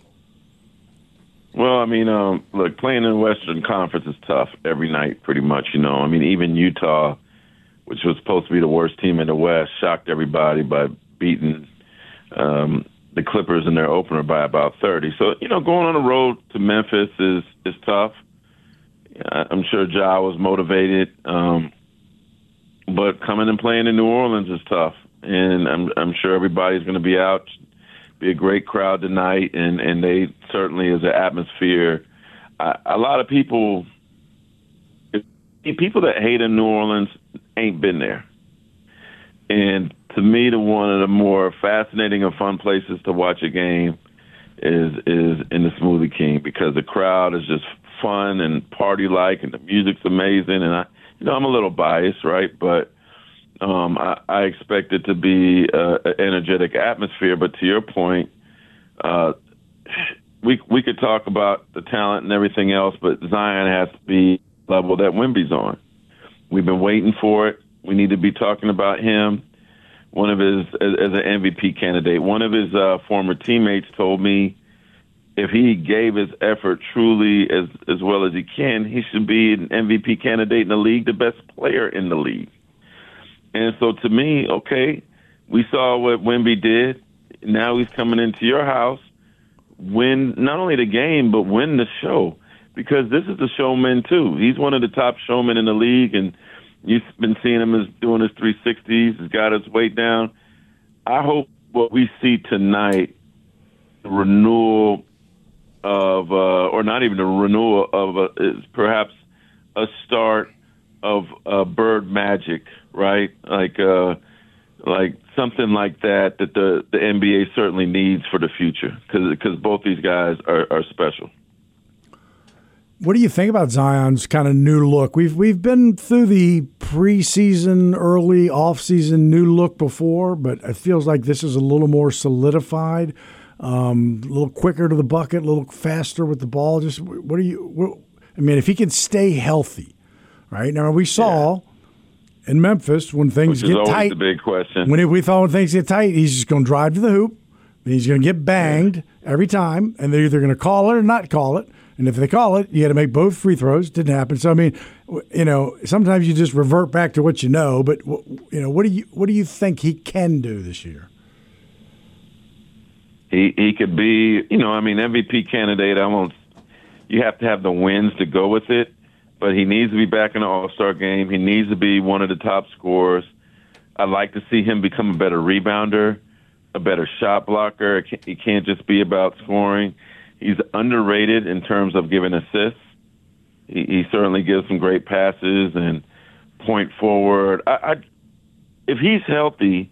[SPEAKER 10] Well, I mean, um, look, playing in the Western Conference is tough every night pretty much, you know. I mean, even Utah, which was supposed to be the worst team in the West, shocked everybody by beating um, the Clippers in their opener by about thirty. So, you know, going on the road to Memphis is, is tough. I'm sure Ja was motivated, um, but coming and playing in New Orleans is tough, and I'm, I'm sure everybody's going to be out. Be a great crowd tonight, and, and they certainly is an atmosphere. I, a lot of people, people that hate in New Orleans ain't been there, and to me, the one of the more fascinating and fun places to watch a game is is in the Smoothie King because the crowd is just fun and party-like, and the music's amazing. And I, you know, I'm a little biased, right? But um, I, I expect it to be uh, an energetic atmosphere. But to your point, uh, we we could talk about the talent and everything else, but Zion has to be level that Wemby's on. We've been waiting for it. We need to be talking about him. One of his as, as an M V P candidate. One of his uh, former teammates told me, if he gave his effort truly as as well as he can, he should be an M V P candidate in the league, the best player in the league. And so to me, okay, we saw what Wemby did. Now he's coming into your house win not only the game but win the show, because this is a showman too. He's one of the top showmen in the league, and you've been seeing him as doing his three sixties. He's got his weight down. I hope what we see tonight, the renewal of, uh, or not even a renewal of, a, is perhaps a start of uh, Bird magic, right? Like, uh, like something like that that the, the N B A certainly needs for the future, because both these guys are, are special.
[SPEAKER 6] What do you think about Zion's kind of new look? We've we've been through the preseason, early off-season new look before, but it feels like this is a little more solidified, um, a little quicker to the bucket, a little faster with the ball. Just what do you? What, I mean, if he can stay healthy, right? Now we saw yeah. in Memphis when things
[SPEAKER 10] Which is
[SPEAKER 6] get
[SPEAKER 10] always
[SPEAKER 6] tight.
[SPEAKER 10] The big question.
[SPEAKER 6] When we thought when things get tight, he's just going to drive to the hoop. And he's going to get banged yeah. every time, and they're either going to call it or not call it. And if they call it, you got to make both free throws. Didn't happen. So I mean, you know, sometimes you just revert back to what you know. But you know, what do you what do you think he can do this year?
[SPEAKER 10] He he could be, you know, I mean, M V P candidate. I won't. You have to have the wins to go with it, but he needs to be back in the All-Star game. He needs to be one of the top scorers. I'd like to see him become a better rebounder, a better shot blocker. He can't just be about scoring. He's underrated in terms of giving assists. He, he certainly gives some great passes and point forward. I, I, if he's healthy,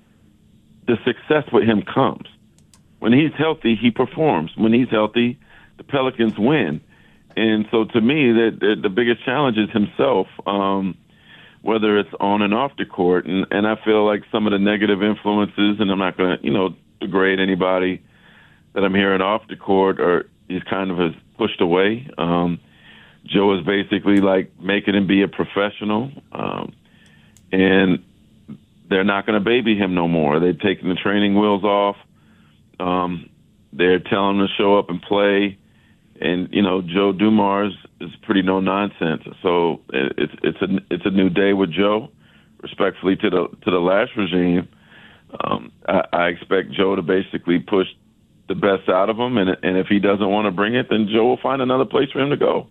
[SPEAKER 10] the success with him comes. When he's healthy, he performs. When he's healthy, the Pelicans win. And so to me, the, the, the biggest challenge is himself, um, whether it's on and off the court. And, and I feel like some of the negative influences, and I'm not going to, you know, degrade anybody that I'm hearing off the court, or he's kind of has pushed away. Um, Joe is basically like making him be a professional, um, and they're not going to baby him no more. They've taken the training wheels off. Um, they're telling him to show up and play, and you know Joe Dumars is pretty no nonsense. So it's it's a it's a new day with Joe. Respectfully to the to the last regime, um, I, I expect Joe to basically push the best out of him, and and if he doesn't want to bring it, then Joe will find another place for him to go.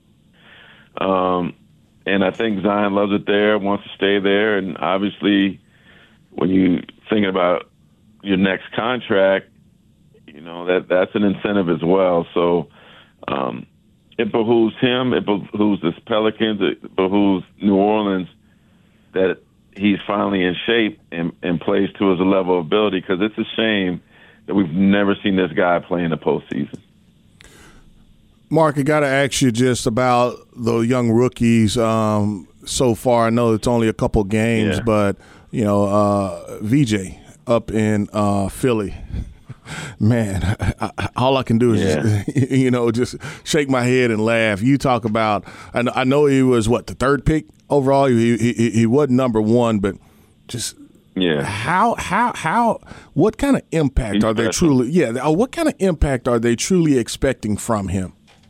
[SPEAKER 10] Um, and I think Zion loves it there, wants to stay there, and obviously, when you thinking about your next contract, you know that that's an incentive as well. So um, it behooves him, it behooves the Pelicans, it behooves New Orleans that he's finally in shape and, and plays to his level of ability, because it's a shame that we've never seen this guy play in the postseason.
[SPEAKER 7] Mark, I got to ask you just about the young rookies um, so far. I know it's only a couple games, yeah. but, you know, uh, V J up in uh, Philly, man, I, I, all I can do is, yeah. just, you know, just shake my head and laugh. You talk about – I know he was, what, the third pick overall? He, he, he wasn't number one, but just –
[SPEAKER 10] Yeah.
[SPEAKER 7] How how how what kind of impact
[SPEAKER 10] He's
[SPEAKER 7] are they
[SPEAKER 10] special.
[SPEAKER 7] truly yeah, what kind of impact are they truly expecting from him?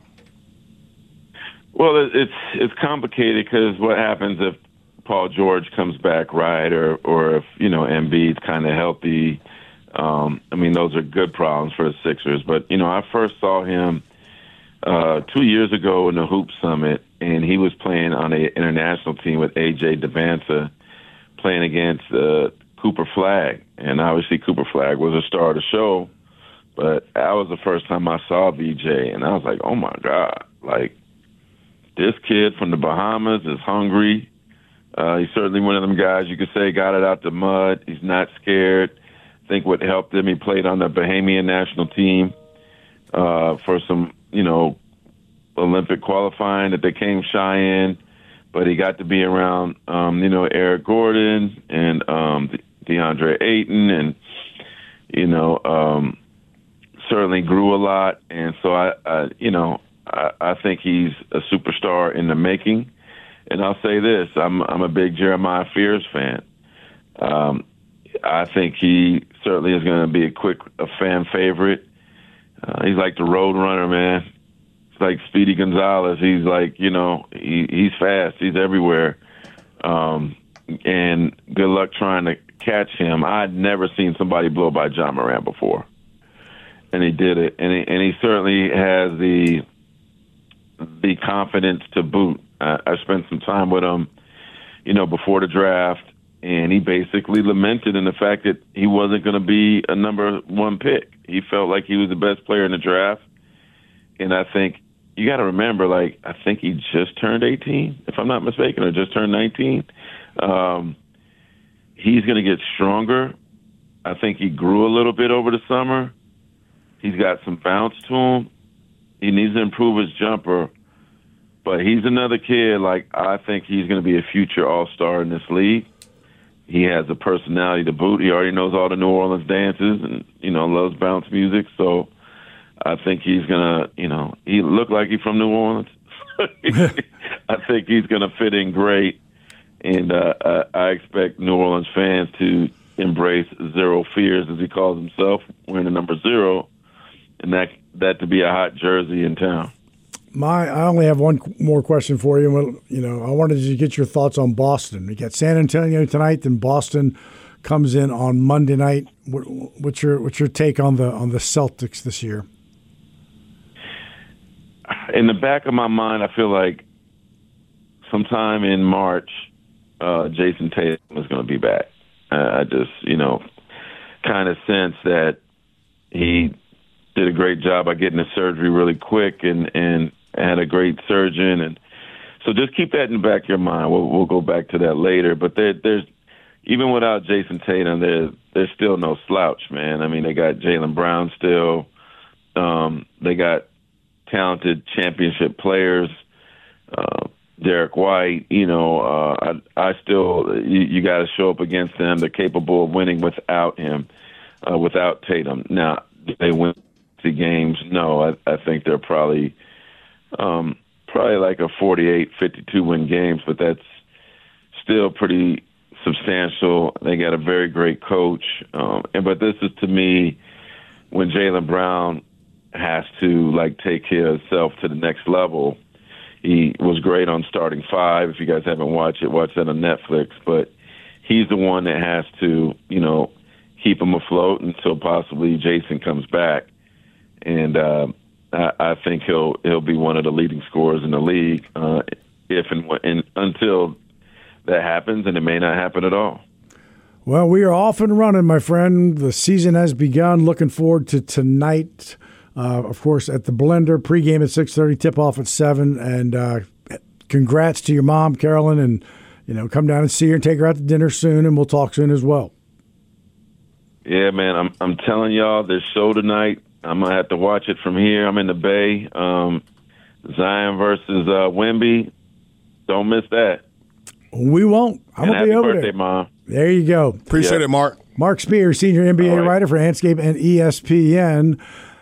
[SPEAKER 10] Well, it's it's complicated, because what happens if Paul George comes back, right, or or if, you know, Embiid's kind of healthy? Um, I mean, those are good problems for the Sixers. But, you know, I first saw him uh, two years ago in the Hoop Summit, and he was playing on an international team with A J Devanza, playing against uh, Cooper Flagg. And obviously Cooper Flagg was a star of the show, but that was the first time I saw V J, and I was like, oh, my God. Like, this kid from the Bahamas is hungry. Uh, he's certainly one of them guys you could say got it out the mud. He's not scared. I think what helped him, he played on the Bahamian national team uh, for some, you know, Olympic qualifying that they came shy in. But he got to be around, um, you know, Eric Gordon and um, De- DeAndre Ayton, and, you know, um, certainly grew a lot. And so, I, I you know, I, I think he's a superstar in the making. And I'll say this, I'm, I'm a big Jeremiah Fears fan. Um, I think he certainly is going to be a quick a fan favorite. Uh, he's like the road runner, man. Like Speedy Gonzalez. He's like, you know, he, he's fast. He's everywhere. Um, and good luck trying to catch him. I'd never seen somebody blow by John Morant before. and he did it, and he, and he certainly has the the confidence to boot. I, I spent some time with him, you know, before the draft, and he basically lamented in the fact that he wasn't going to be a number one pick. He felt like he was the best player in the draft, and I think you got to remember, like, I think he just turned eighteen, if I'm not mistaken, or just turned nineteen. Um, he's going to get stronger. I think he grew a little bit over the summer. He's got some bounce to him. He needs to improve his jumper. But he's another kid, like, I think he's going to be a future all-star in this league. He has a personality to boot. He already knows all the New Orleans dances and, you know, loves bounce music. So I think he's going to, you know, he look like he's from New Orleans. I think he's going to fit in great. And uh, I, I expect New Orleans fans to embrace Zero Fears, as he calls himself, wearing the number zero, and that that to be a hot jersey in town.
[SPEAKER 6] My, I only have one more question for you. You know, I wanted to get your thoughts on Boston. We got San Antonio tonight, then Boston comes in on Monday night. What, what's your what's your take on the on the Celtics this year?
[SPEAKER 10] In the back of my mind, I feel like sometime in March, uh, Jason Tatum is going to be back. Uh, I just, you know, kind of sense that he did a great job by getting the surgery really quick and, and had a great surgeon. And so just keep that in the back of your mind. We'll, we'll go back to that later. But there, there's, even without Jason Tatum, there, there's still no slouch, man. I mean, they got Jaylen Brown still. Um, they got talented championship players. Uh, Derek White, you know, uh, I, I still, you, you got to show up against them. They're capable of winning without him, uh, without Tatum. Now, do they win the games? No, I, I think they're probably, um, probably like a forty-eight fifty-two win games, but that's still pretty substantial. They got a very great coach. Um, and, but this is, to me, when Jaylen Brown has to, like, take himself to the next level. He was great on Starting Five. If you guys haven't watched it, watch that on Netflix. But he's the one that has to, you know, keep him afloat until possibly Jason comes back. And uh, I, I think he'll he'll be one of the leading scorers in the league uh, if and, and until that happens, and it may not happen at all.
[SPEAKER 6] Well, we are off and running, my friend. The season has begun. Looking forward to tonight. Uh, of course, at the Blender, pregame at six thirty, tip-off at seven. And uh, congrats to your mom, Carolyn, and, you know, come down and see her and take her out to dinner soon, and we'll talk soon as well.
[SPEAKER 10] Yeah, man, I'm I'm telling y'all, this show tonight, I'm going to have to watch it from here. I'm in the Bay. Um, Zion versus uh, Wemby. Don't miss that.
[SPEAKER 6] We won't. I'm going to be over
[SPEAKER 10] birthday,
[SPEAKER 6] there.
[SPEAKER 10] Mom.
[SPEAKER 6] There you go.
[SPEAKER 7] Appreciate
[SPEAKER 10] yeah.
[SPEAKER 7] it, Mark.
[SPEAKER 6] Mark Spears, senior N B A
[SPEAKER 10] right.
[SPEAKER 6] writer for Andscape and E S P N.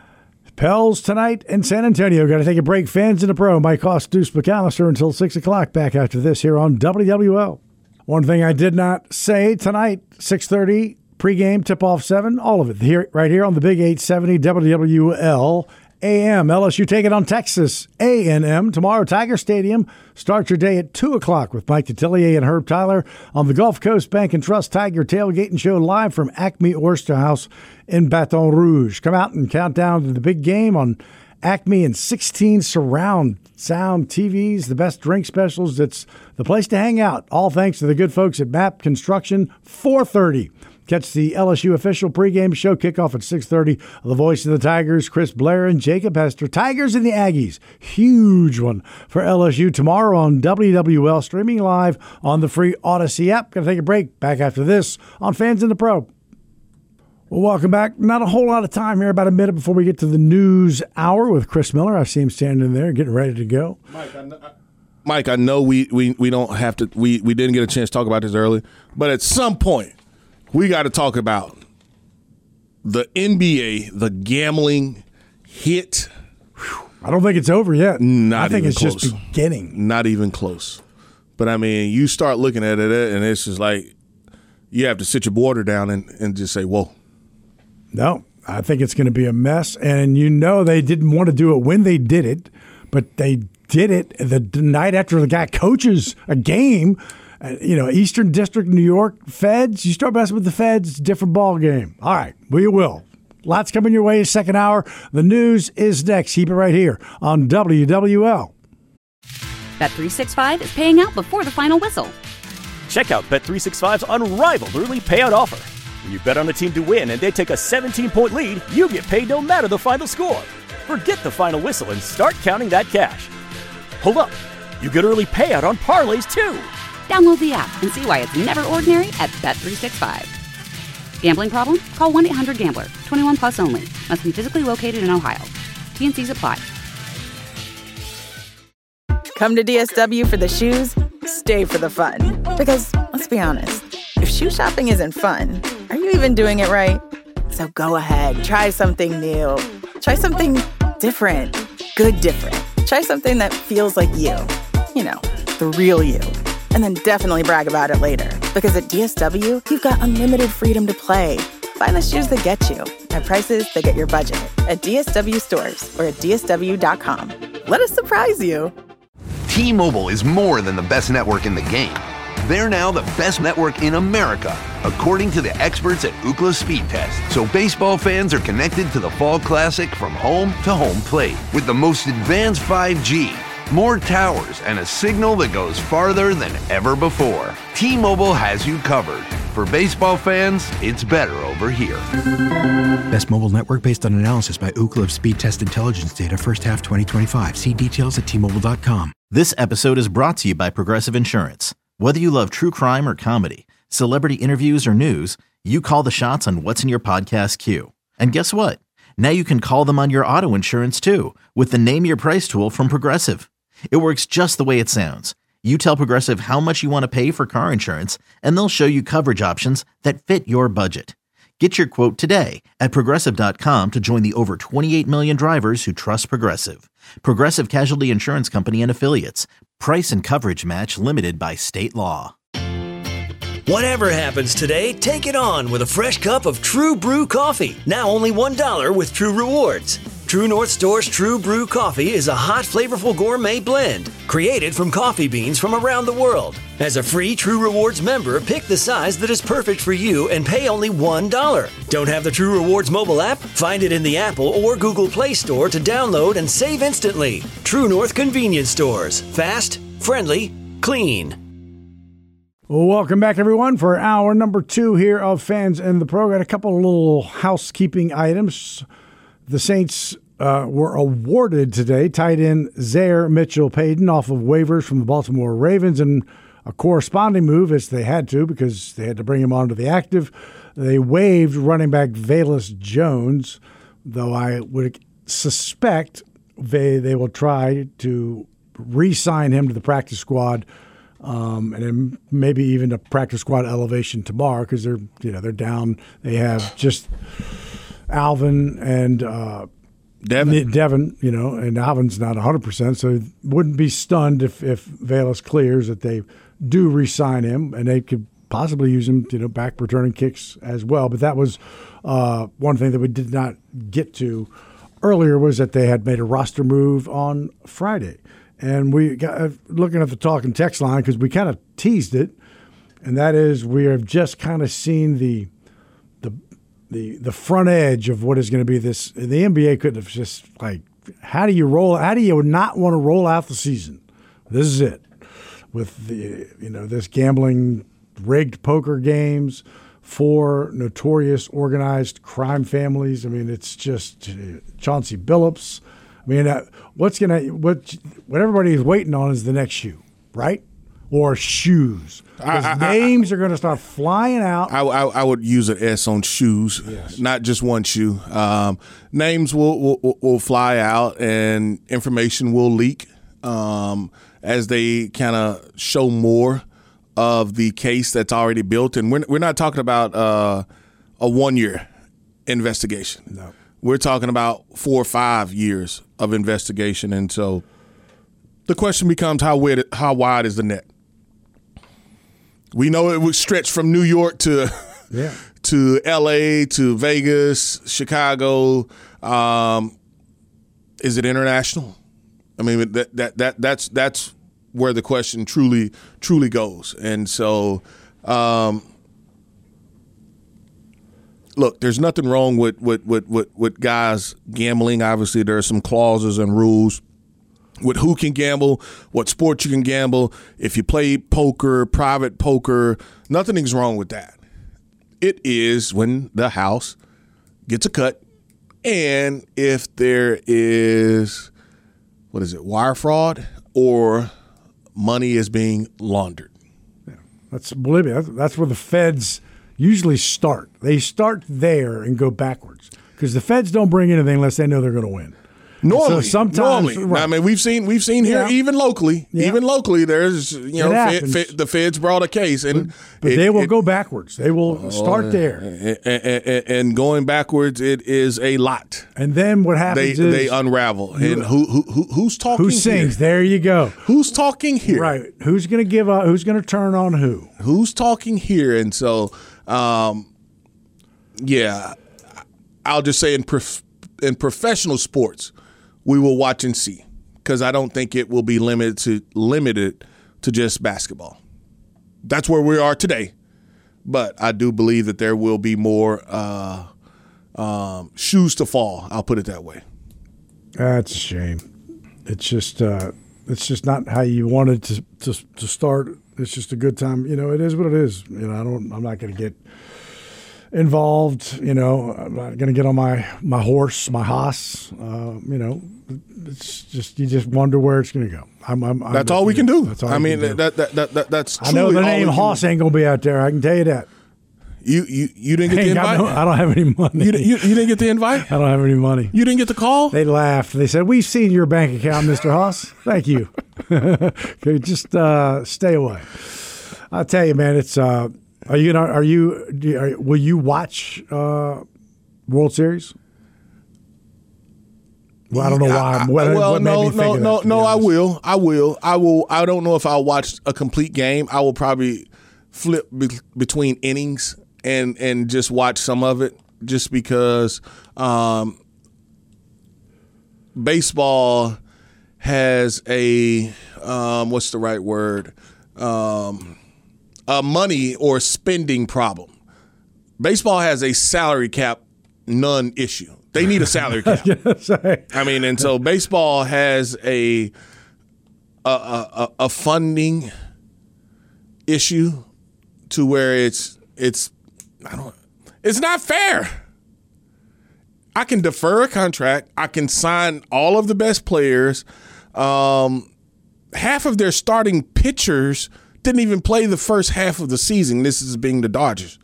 [SPEAKER 6] Pels tonight in San Antonio. Got to take a break. Fans in the Pro. Mike Cost, Deuce McAllister until six o'clock. Back after this here on W W L. One thing I did not say tonight, six thirty, pregame, tip-off seven, all of it here, right here on the Big eight seventy W W L A M. L S U take it on Texas A and M tomorrow. Tiger Stadium. Start your day at two o'clock with Mike Detillier and Herb Tyler on the Gulf Coast Bank and Trust Tiger Tailgate and Show live from Acme Oyster House in Baton Rouge. Come out and count down to the big game on Acme and sixteen surround sound T Vs, the best drink specials. It's the place to hang out. All thanks to the good folks at Map Construction. four thirty. Catch the L S U official pregame show kickoff at six thirty. The voice of the Tigers, Chris Blair and Jacob Hester. Tigers and the Aggies. Huge one for L S U tomorrow on W W L, streaming live on the free Odyssey app. Going to take a break. Back after this on Fans in the Pro. Well, welcome back. Not a whole lot of time here, about a minute before we get to the news hour with Chris Miller. I see him standing there getting ready to go.
[SPEAKER 7] Mike, I know, Mike, I know we, we, we don't have to, we, we didn't get a chance to talk about this early, but at some point, we got to talk about the N B A, the gambling hit.
[SPEAKER 6] I don't think it's over yet.
[SPEAKER 7] Not
[SPEAKER 6] I think
[SPEAKER 7] even
[SPEAKER 6] it's
[SPEAKER 7] close.
[SPEAKER 6] just beginning.
[SPEAKER 7] Not even close. But, I mean, you start looking at it, and it's just like you have to sit your border down and, and just say, whoa.
[SPEAKER 6] No, I think it's going to be a mess. And you know they didn't want to do it when they did it, but they did it the night after the guy coaches a game. Uh, you know, Eastern District, New York, Feds. You start messing with the Feds, different ball game. All right, we will. Lots coming your way second hour. The news is next. Keep it right here on W W L.
[SPEAKER 1] Bet three sixty-five is paying out before the final whistle.
[SPEAKER 2] Check out Bet three sixty-five's unrivaled early payout offer. When you bet on a team to win and they take a seventeen-point lead, you get paid no matter the final score. Forget the final whistle and start counting that cash. Hold up. You get early payout on parlays, too.
[SPEAKER 1] Download the app and see why it's never ordinary at Bet three sixty-five. Gambling problem? Call one eight hundred gambler. twenty-one plus only. Must be physically located in Ohio. T N Cs apply.
[SPEAKER 8] Come to D S W for the shoes, stay for the fun. Because, let's be honest, if shoe shopping isn't fun, are you even doing it right? So go ahead, try something new. Try something different. Good different. Try something that feels like you. You know, the real you. And then definitely brag about it later. Because at D S W, you've got unlimited freedom to play. Find the shoes that get you at prices that get your budget at D S W stores or at D S W dot com. Let us surprise you.
[SPEAKER 3] T-Mobile is more than the best network in the game. They're now the best network in America, according to the experts at Ookla Speed Test. So baseball fans are connected to the Fall Classic from home to home plate with the most advanced five G, more towers, and a signal that goes farther than ever before. T-Mobile has you covered. For baseball fans, it's better over here.
[SPEAKER 4] Best mobile network based on analysis by Ookla Speed Test Intelligence data first half twenty twenty-five. See details at T Mobile dot com.
[SPEAKER 5] This episode is brought to you by Progressive Insurance. Whether you love true crime or comedy, celebrity interviews or news, you call the shots on what's in your podcast queue. And guess what? Now you can call them on your auto insurance too with the Name Your Price tool from Progressive. It works just the way it sounds. You tell Progressive how much you want to pay for car insurance, and they'll show you coverage options that fit your budget. Get your quote today at Progressive dot com to join the over twenty-eight million drivers who trust Progressive. Progressive Casualty Insurance Company and Affiliates. Price and coverage match limited by state law.
[SPEAKER 9] Whatever happens today, take it on with a fresh cup of True Brew coffee. Now only one dollar with True Rewards. True North Store's True Brew coffee is a hot, flavorful gourmet blend created from coffee beans from around the world. As a free True Rewards member, pick the size that is perfect for you and pay only one dollar. Don't have the True Rewards mobile app? Find it in the Apple or Google Play Store to download and save instantly. True North Convenience Stores. Fast, friendly, clean.
[SPEAKER 6] Well, welcome back, everyone, for hour number two here of Fans in the Pro. Got a couple of little housekeeping items. The Saints uh, were awarded today tight end Zaire Mitchell-Payton off of waivers from the Baltimore Ravens, and a corresponding move, as they had to because they had to bring him onto the active. They waived running back Velus Jones, though I would suspect they they will try to re-sign him to the practice squad. Um, and then maybe even a practice squad elevation tomorrow because they're you know they're down. They have just Alvin and uh,
[SPEAKER 7] Devin.
[SPEAKER 6] Devin, you know, and Alvin's not one hundred percent, so wouldn't be stunned if if Velus clears that they do re-sign him, and they could possibly use him, you know, back returning kicks as well. But that was uh, one thing that we did not get to earlier was that they had made a roster move on Friday. And we got looking at the talk and text line because we kind of teased it, and that is we have just kind of seen the the the the front edge of what is going to be this. The N B A could have just like, how do you roll? How do you not want to roll out the season? This is it with the you know this gambling, rigged poker games, four notorious organized crime families. I mean, it's just uh, Chauncey Billups. I mean, uh, what's gonna what what everybody is waiting on is the next shoe, right? Or shoes. Because names I, are going to start flying out.
[SPEAKER 7] I, I, I would use an S on shoes, yes. Not just one shoe. Um, names will, will will fly out, and information will leak um, as they kind of show more of the case that's already built. And we're we're not talking about uh, a one year investigation.
[SPEAKER 6] No.
[SPEAKER 7] We're talking about four or five years of investigation, and so the question becomes how wide, how wide is the net? We know it would stretch from New York to
[SPEAKER 6] yeah.
[SPEAKER 7] to L A to Vegas, Chicago. Um, is it international? I mean, that that that that's that's where the question truly truly goes, and so. Um, look, there's nothing wrong with, with, with, with, with guys gambling. Obviously, there are some clauses and rules with who can gamble, what sport you can gamble. If you play poker, private poker, nothing's wrong with that. It is when the house gets a cut and if there is, what is it, wire fraud or money is being laundered.
[SPEAKER 6] Yeah, that's, believe me, that's, that's where the feds usually start. They start there and go backwards because the feds don't bring anything unless they know they're going to win.
[SPEAKER 7] Normally,
[SPEAKER 6] so sometimes,
[SPEAKER 7] normally.
[SPEAKER 6] Right.
[SPEAKER 7] I mean, we've seen we've seen here
[SPEAKER 6] yeah.
[SPEAKER 7] even locally,
[SPEAKER 6] yeah.
[SPEAKER 7] even locally. There's you know fed, fed, the feds brought a case, and
[SPEAKER 6] but, but
[SPEAKER 7] it,
[SPEAKER 6] they will
[SPEAKER 7] it,
[SPEAKER 6] go backwards. They will oh, start there,
[SPEAKER 7] and, and, and going backwards, it is a lot.
[SPEAKER 6] And then what happens
[SPEAKER 7] they,
[SPEAKER 6] is
[SPEAKER 7] they unravel. And who who, who who's talking?
[SPEAKER 6] Who sings?
[SPEAKER 7] Here?
[SPEAKER 6] There you go.
[SPEAKER 7] Who's talking here?
[SPEAKER 6] Right. Who's going to give up? Who's going to turn on who?
[SPEAKER 7] Who's talking here? And so, um, yeah, I'll just say in prof- in professional sports. We will watch and see because I don't think it will be limited to limited to just basketball. That's where we are today, but I do believe that there will be more uh, um, shoes to fall. I'll put it that way.
[SPEAKER 6] That's a shame. It's just uh, it's just not how you wanted to, to to start. It's just a good time. You know, it is what it is. You know, I don't. I'm not going to get involved. You know, I'm not going to get on my my horse, my hoss. Uh, you know, it's just you just wonder where it's going to go. I'm, I'm, I'm
[SPEAKER 7] that's all we can do.
[SPEAKER 6] That's all
[SPEAKER 7] I mean,
[SPEAKER 6] do.
[SPEAKER 7] that, that that that that's.
[SPEAKER 6] I know the name Hoss ain't going to be out there. I can tell you that.
[SPEAKER 7] You you you didn't get the invite.
[SPEAKER 6] No, I don't have any money.
[SPEAKER 7] You, you, you didn't get the invite.
[SPEAKER 6] I don't have any money.
[SPEAKER 7] You didn't get the call.
[SPEAKER 6] They laughed. They said, "We've seen your bank account, Mister Hoss. Thank you. Okay, just uh, stay away." I'll tell you, man. It's. Uh, Are you gonna? Are you? Do you are, will you watch uh, World Series? Well, I don't know why. I'm, what,
[SPEAKER 7] well,
[SPEAKER 6] what
[SPEAKER 7] no,
[SPEAKER 6] made me
[SPEAKER 7] no,
[SPEAKER 6] think
[SPEAKER 7] no,
[SPEAKER 6] of that,
[SPEAKER 7] no. I will. I will. I will. I don't know if I'll watch a complete game. I will probably flip be- between innings and and just watch some of it, just because um, baseball has a um, what's the right word? Um, a money or spending problem. Baseball has a salary cap non-issue. They need a salary cap. I mean, and so baseball has a a, a a funding issue to where it's it's I don't it's not fair. I can defer a contract. I can sign all of the best players. Um, half of their starting pitchers didn't even play the first half of the season. This is being the Dodgers.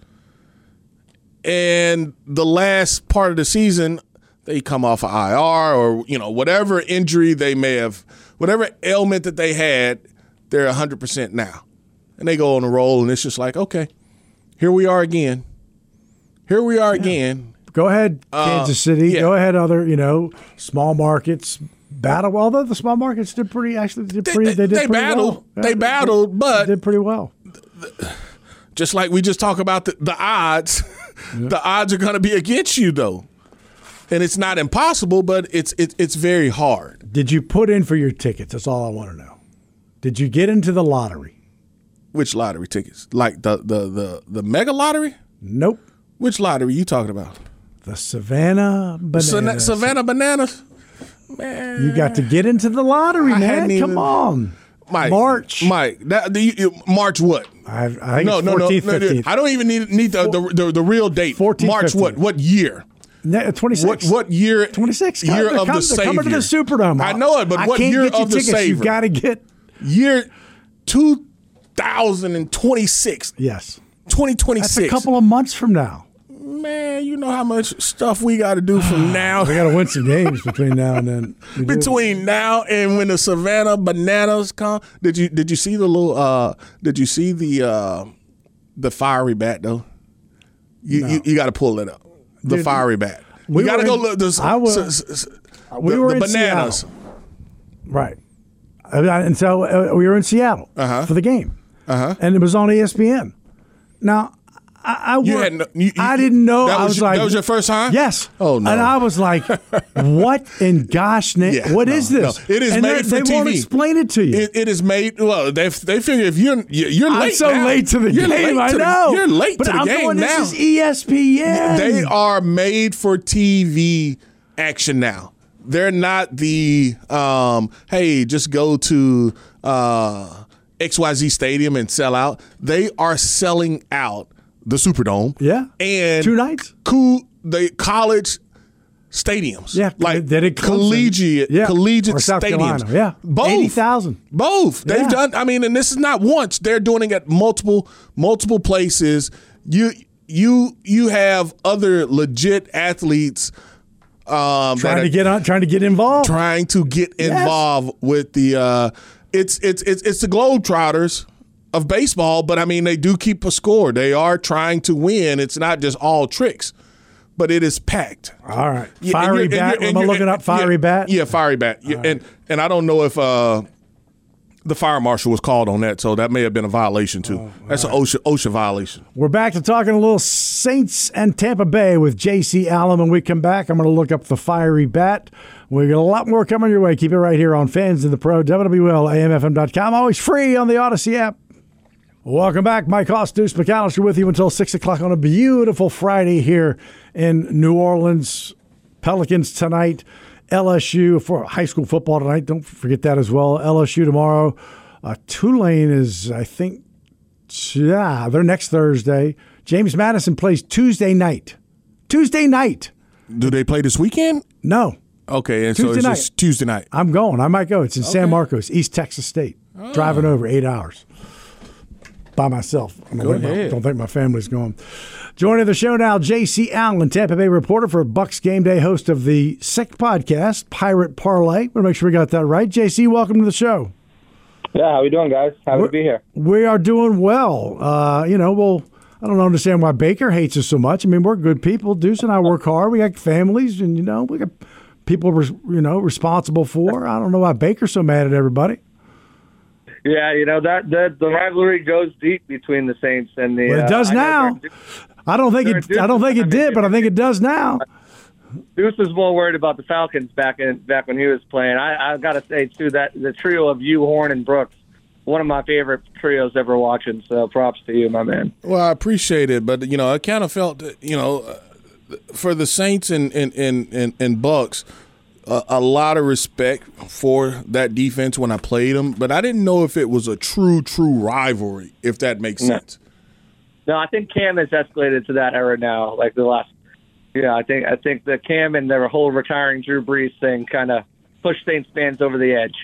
[SPEAKER 7] And the last part of the season, they come off of I R or, you know, whatever injury they may have, whatever ailment that they had, they're one hundred percent now. And they go on a roll, and it's just like, okay, here we are again. Here we are yeah. again.
[SPEAKER 6] Go ahead, Kansas uh, City. Yeah. Go ahead, other, you know, small markets. Battle. Although the small markets did pretty, actually did pretty. They, they, they did
[SPEAKER 7] they
[SPEAKER 6] pretty
[SPEAKER 7] battled.
[SPEAKER 6] well.
[SPEAKER 7] They
[SPEAKER 6] yeah,
[SPEAKER 7] battled,
[SPEAKER 6] they,
[SPEAKER 7] but
[SPEAKER 6] they did pretty well.
[SPEAKER 7] Just like we just talked about the, the odds, yeah. the odds are going to be against you, though, and it's not impossible, but it's it, it's very hard.
[SPEAKER 6] Did you put in for your tickets? That's all I want to know. Did you get into the lottery?
[SPEAKER 7] Which lottery tickets? Like the the the, the mega lottery?
[SPEAKER 6] Nope.
[SPEAKER 7] Which lottery are you talking about?
[SPEAKER 6] The Savannah Bananas.
[SPEAKER 7] Sa- Savannah Bananas. Man,
[SPEAKER 6] you got to get into the lottery,
[SPEAKER 7] I
[SPEAKER 6] man. Come
[SPEAKER 7] even,
[SPEAKER 6] on,
[SPEAKER 7] Mike.
[SPEAKER 6] March,
[SPEAKER 7] Mike. That, the, you, March what?
[SPEAKER 6] I, I think
[SPEAKER 7] no,
[SPEAKER 6] it's
[SPEAKER 7] no,
[SPEAKER 6] fourteenth,
[SPEAKER 7] no, no,
[SPEAKER 6] fifteenth.
[SPEAKER 7] I don't even need need the the, the, the real date.
[SPEAKER 6] fourteenth,
[SPEAKER 7] March
[SPEAKER 6] fifteenth.
[SPEAKER 7] what? What year?
[SPEAKER 6] twenty-six.
[SPEAKER 7] What what year?
[SPEAKER 6] twenty-six.
[SPEAKER 7] Year
[SPEAKER 6] they're
[SPEAKER 7] of
[SPEAKER 6] come,
[SPEAKER 7] the Savior.
[SPEAKER 6] Coming to the Superdome.
[SPEAKER 7] I know it, but
[SPEAKER 6] I
[SPEAKER 7] what
[SPEAKER 6] can't
[SPEAKER 7] year
[SPEAKER 6] get you
[SPEAKER 7] of the
[SPEAKER 6] tickets.
[SPEAKER 7] Savior?
[SPEAKER 6] You've got to get
[SPEAKER 7] year two thousand twenty-six.
[SPEAKER 6] Yes,
[SPEAKER 7] twenty twenty-six.
[SPEAKER 6] That's a couple of months from now.
[SPEAKER 7] Man, you know how much stuff we got to do from now.
[SPEAKER 6] We got to win some games between now and then. We
[SPEAKER 7] between do. now and when the Savannah Bananas come, did you did you see the little? Uh, did you see the uh, the fiery bat though? You
[SPEAKER 6] no.
[SPEAKER 7] you, you got to pull it up. The Dude, fiery bat. We got to go look. This,
[SPEAKER 6] I was. S- s- we
[SPEAKER 7] the,
[SPEAKER 6] were
[SPEAKER 7] the
[SPEAKER 6] in
[SPEAKER 7] bananas.
[SPEAKER 6] Seattle. Right, and so uh, we were in Seattle
[SPEAKER 7] uh-huh.
[SPEAKER 6] for the game,
[SPEAKER 7] uh-huh.
[SPEAKER 6] and it was on E S P N. Now. I, I,
[SPEAKER 7] You
[SPEAKER 6] worked,
[SPEAKER 7] had no, you, you,
[SPEAKER 6] I didn't know.
[SPEAKER 7] That
[SPEAKER 6] I
[SPEAKER 7] was,
[SPEAKER 6] was
[SPEAKER 7] your,
[SPEAKER 6] like,
[SPEAKER 7] that was your first time?
[SPEAKER 6] Yes.
[SPEAKER 7] Oh, no.
[SPEAKER 6] And I was like, what in gosh, name?
[SPEAKER 7] Yeah,
[SPEAKER 6] what
[SPEAKER 7] no,
[SPEAKER 6] is this?
[SPEAKER 7] no. It is
[SPEAKER 6] and
[SPEAKER 7] made
[SPEAKER 6] they,
[SPEAKER 7] for
[SPEAKER 6] they won't
[SPEAKER 7] T V.
[SPEAKER 6] explain it to you.
[SPEAKER 7] It, it is made. Well, they they figure if you're you're
[SPEAKER 6] I'm
[SPEAKER 7] late.
[SPEAKER 6] so
[SPEAKER 7] now.
[SPEAKER 6] late to the
[SPEAKER 7] you're
[SPEAKER 6] game.
[SPEAKER 7] Late
[SPEAKER 6] I
[SPEAKER 7] to
[SPEAKER 6] know.
[SPEAKER 7] The, you're late
[SPEAKER 6] but
[SPEAKER 7] to the
[SPEAKER 6] I'm
[SPEAKER 7] game
[SPEAKER 6] going,
[SPEAKER 7] now.
[SPEAKER 6] This is E S P N.
[SPEAKER 7] They are made for T V action now. They're not the um, hey, just go to uh, X Y Z Stadium and sell out. They are selling out the Superdome.
[SPEAKER 6] Yeah,
[SPEAKER 7] and
[SPEAKER 6] two nights.
[SPEAKER 7] Cool. The college stadiums.
[SPEAKER 6] Yeah,
[SPEAKER 7] like
[SPEAKER 6] they did
[SPEAKER 7] collegiate,
[SPEAKER 6] yeah.
[SPEAKER 7] collegiate
[SPEAKER 6] or South
[SPEAKER 7] stadiums.
[SPEAKER 6] Carolina. Yeah,
[SPEAKER 7] both
[SPEAKER 6] eighty thousand.
[SPEAKER 7] Both they've
[SPEAKER 6] yeah.
[SPEAKER 7] done. I mean, and this is not once. They're doing it at multiple, multiple places. You, you, you have other legit athletes um,
[SPEAKER 6] trying to get on, trying to get involved,
[SPEAKER 7] trying to get
[SPEAKER 6] yes.
[SPEAKER 7] involved with the. Uh, it's it's it's it's the Globetrotters of baseball, but I mean they do keep a score. They are trying to win. It's not just all tricks, but it is packed.
[SPEAKER 6] All right,
[SPEAKER 7] Yeah,
[SPEAKER 6] fiery
[SPEAKER 7] and you're-
[SPEAKER 6] bat.
[SPEAKER 7] and you're-
[SPEAKER 6] Am I
[SPEAKER 7] and
[SPEAKER 6] looking
[SPEAKER 7] you're-
[SPEAKER 6] up fiery
[SPEAKER 7] yeah,
[SPEAKER 6] bat?
[SPEAKER 7] Yeah, fiery bat. Yeah,
[SPEAKER 6] right.
[SPEAKER 7] and and I don't know if uh, the fire marshal was called on that, so that may have been a violation too.
[SPEAKER 6] Oh,
[SPEAKER 7] That's
[SPEAKER 6] right.
[SPEAKER 7] an OSHA OSHA violation.
[SPEAKER 6] We're back to talking a little Saints and Tampa Bay with J C Allen. When we come back, I'm going to look up the fiery bat. We got a lot more coming your way. Keep it right here on Fans of the Pro, W W L, A M F M dot com. Always free on the Odyssey app. Welcome back. Mike Hoss, Deuce McAllister with you until six o'clock on a beautiful Friday here in New Orleans. Pelicans tonight, L S U for high school football tonight. Don't forget that as well. L S U tomorrow. Uh, Tulane is, I think, yeah, they're next Thursday. James Madison plays Tuesday night. Tuesday night.
[SPEAKER 7] Do they play this weekend?
[SPEAKER 6] No.
[SPEAKER 7] Okay, and
[SPEAKER 6] Tuesday
[SPEAKER 7] so it's
[SPEAKER 6] night.
[SPEAKER 7] just Tuesday night.
[SPEAKER 6] I'm going. I might go. It's in
[SPEAKER 7] Okay.
[SPEAKER 6] San Marcos, East Texas State.
[SPEAKER 7] Oh.
[SPEAKER 6] Driving over eight hours by myself. I don't,
[SPEAKER 7] Go
[SPEAKER 6] think my,
[SPEAKER 7] ahead.
[SPEAKER 6] don't think my family's going. Joining the show now, J C Allen, Tampa Bay reporter for Bucks Game Day, host of the Sick podcast, Pirate Parlay. Want to make sure we got that right. J C, welcome to the show.
[SPEAKER 11] Yeah, how we doing, guys? Happy
[SPEAKER 6] We're,
[SPEAKER 11] to be here.
[SPEAKER 6] We are doing well. Uh, you know, well, I don't understand why Baker hates us so much. I mean, we're good people. Deuce and I work hard. We got families, and, you know, we got people, res- you know, responsible for. I don't know why Baker's so mad at everybody.
[SPEAKER 11] Yeah, you know that the, the rivalry goes deep between the Saints and the.
[SPEAKER 6] Well, it does
[SPEAKER 11] uh, I know
[SPEAKER 6] now.
[SPEAKER 11] during-
[SPEAKER 6] I don't think
[SPEAKER 11] during
[SPEAKER 6] it. I don't think it
[SPEAKER 11] Deuce's
[SPEAKER 6] did,
[SPEAKER 11] time,
[SPEAKER 6] but I think it does now.
[SPEAKER 11] Deuce was more worried about the Falcons back in back when he was playing. I, I got to say too that the trio of you, Horn, and Brooks, one of my favorite trios ever watching. So props to you, my man.
[SPEAKER 7] Well, I appreciate it, but you know, I kind of felt, you know, uh, for the Saints and and and and, and Bucks, uh, a lot of respect for that defense when I played them, but I didn't know if it was a true, true rivalry, if that makes
[SPEAKER 11] No.
[SPEAKER 7] sense.
[SPEAKER 11] No, I think Cam has escalated to that era now. Like the last, yeah, I think I think the Cam and the whole retiring Drew Brees thing kind of pushed Saints fans over the edge.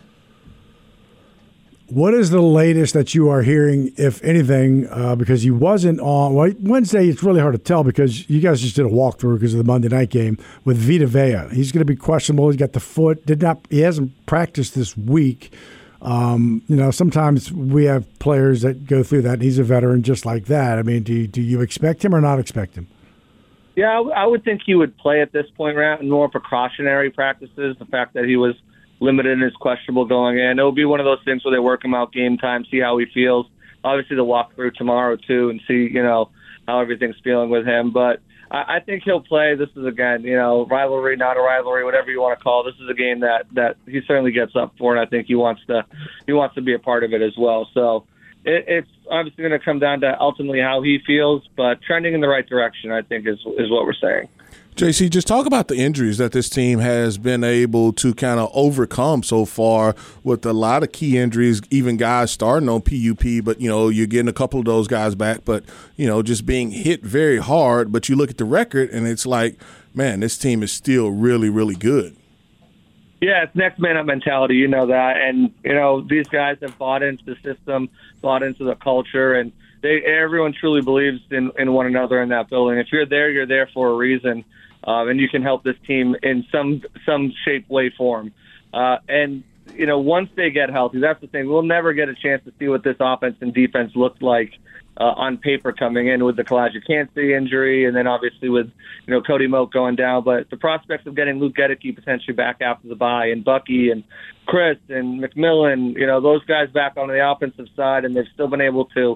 [SPEAKER 6] What is the latest that you are hearing, if anything, uh, because he wasn't on well, Wednesday? It's really hard to tell because you guys just did a walkthrough because of the Monday night game with Vita Vea. He's going to be questionable. He's got the foot. Did not. He hasn't practiced this week. Um, you know, sometimes we have players that go through that. And he's a veteran, just like that. I mean, do you, do you expect him or not expect him?
[SPEAKER 11] Yeah, I, w- I would think he would play at this point, around more precautionary practices. The fact that he was limited and is questionable going in, it will be one of those things where they work him out game time, see how he feels. Obviously, the walkthrough tomorrow too, and see you know how everything's feeling with him. But I, I think he'll play. This is again, you know, rivalry, not a rivalry, whatever you want to call it. This is a game that that he certainly gets up for, and I think he wants to he wants to be a part of it as well. So it, it's obviously going to come down to ultimately how he feels, but trending in the right direction, I think, is is what we're saying.
[SPEAKER 7] J C, just talk about the injuries that this team has been able to kind of overcome so far with a lot of key injuries, even guys starting on P U P, but, you know, you're getting a couple of those guys back, but, you know, just being hit very hard. But you look at the record and it's like, man, this team is still really, really good.
[SPEAKER 11] Yeah, it's next man up mentality. You know that. And, you know, these guys have bought into the system, bought into the culture, and they everyone truly believes in, in one another in that building. If you're there, you're there for a reason. Um, and you can help this team in some some shape, way, form. Uh, and, you know, once they get healthy, that's the thing. We'll never get a chance to see what this offense and defense looked like uh, on paper coming in with the Kalijah Kancey injury and then obviously with, you know, Cody Moak going down. But the prospects of getting Luke Gedeke potentially back after the bye and Bucky and Chris and McMillan, you know, those guys back on the offensive side, and they've still been able to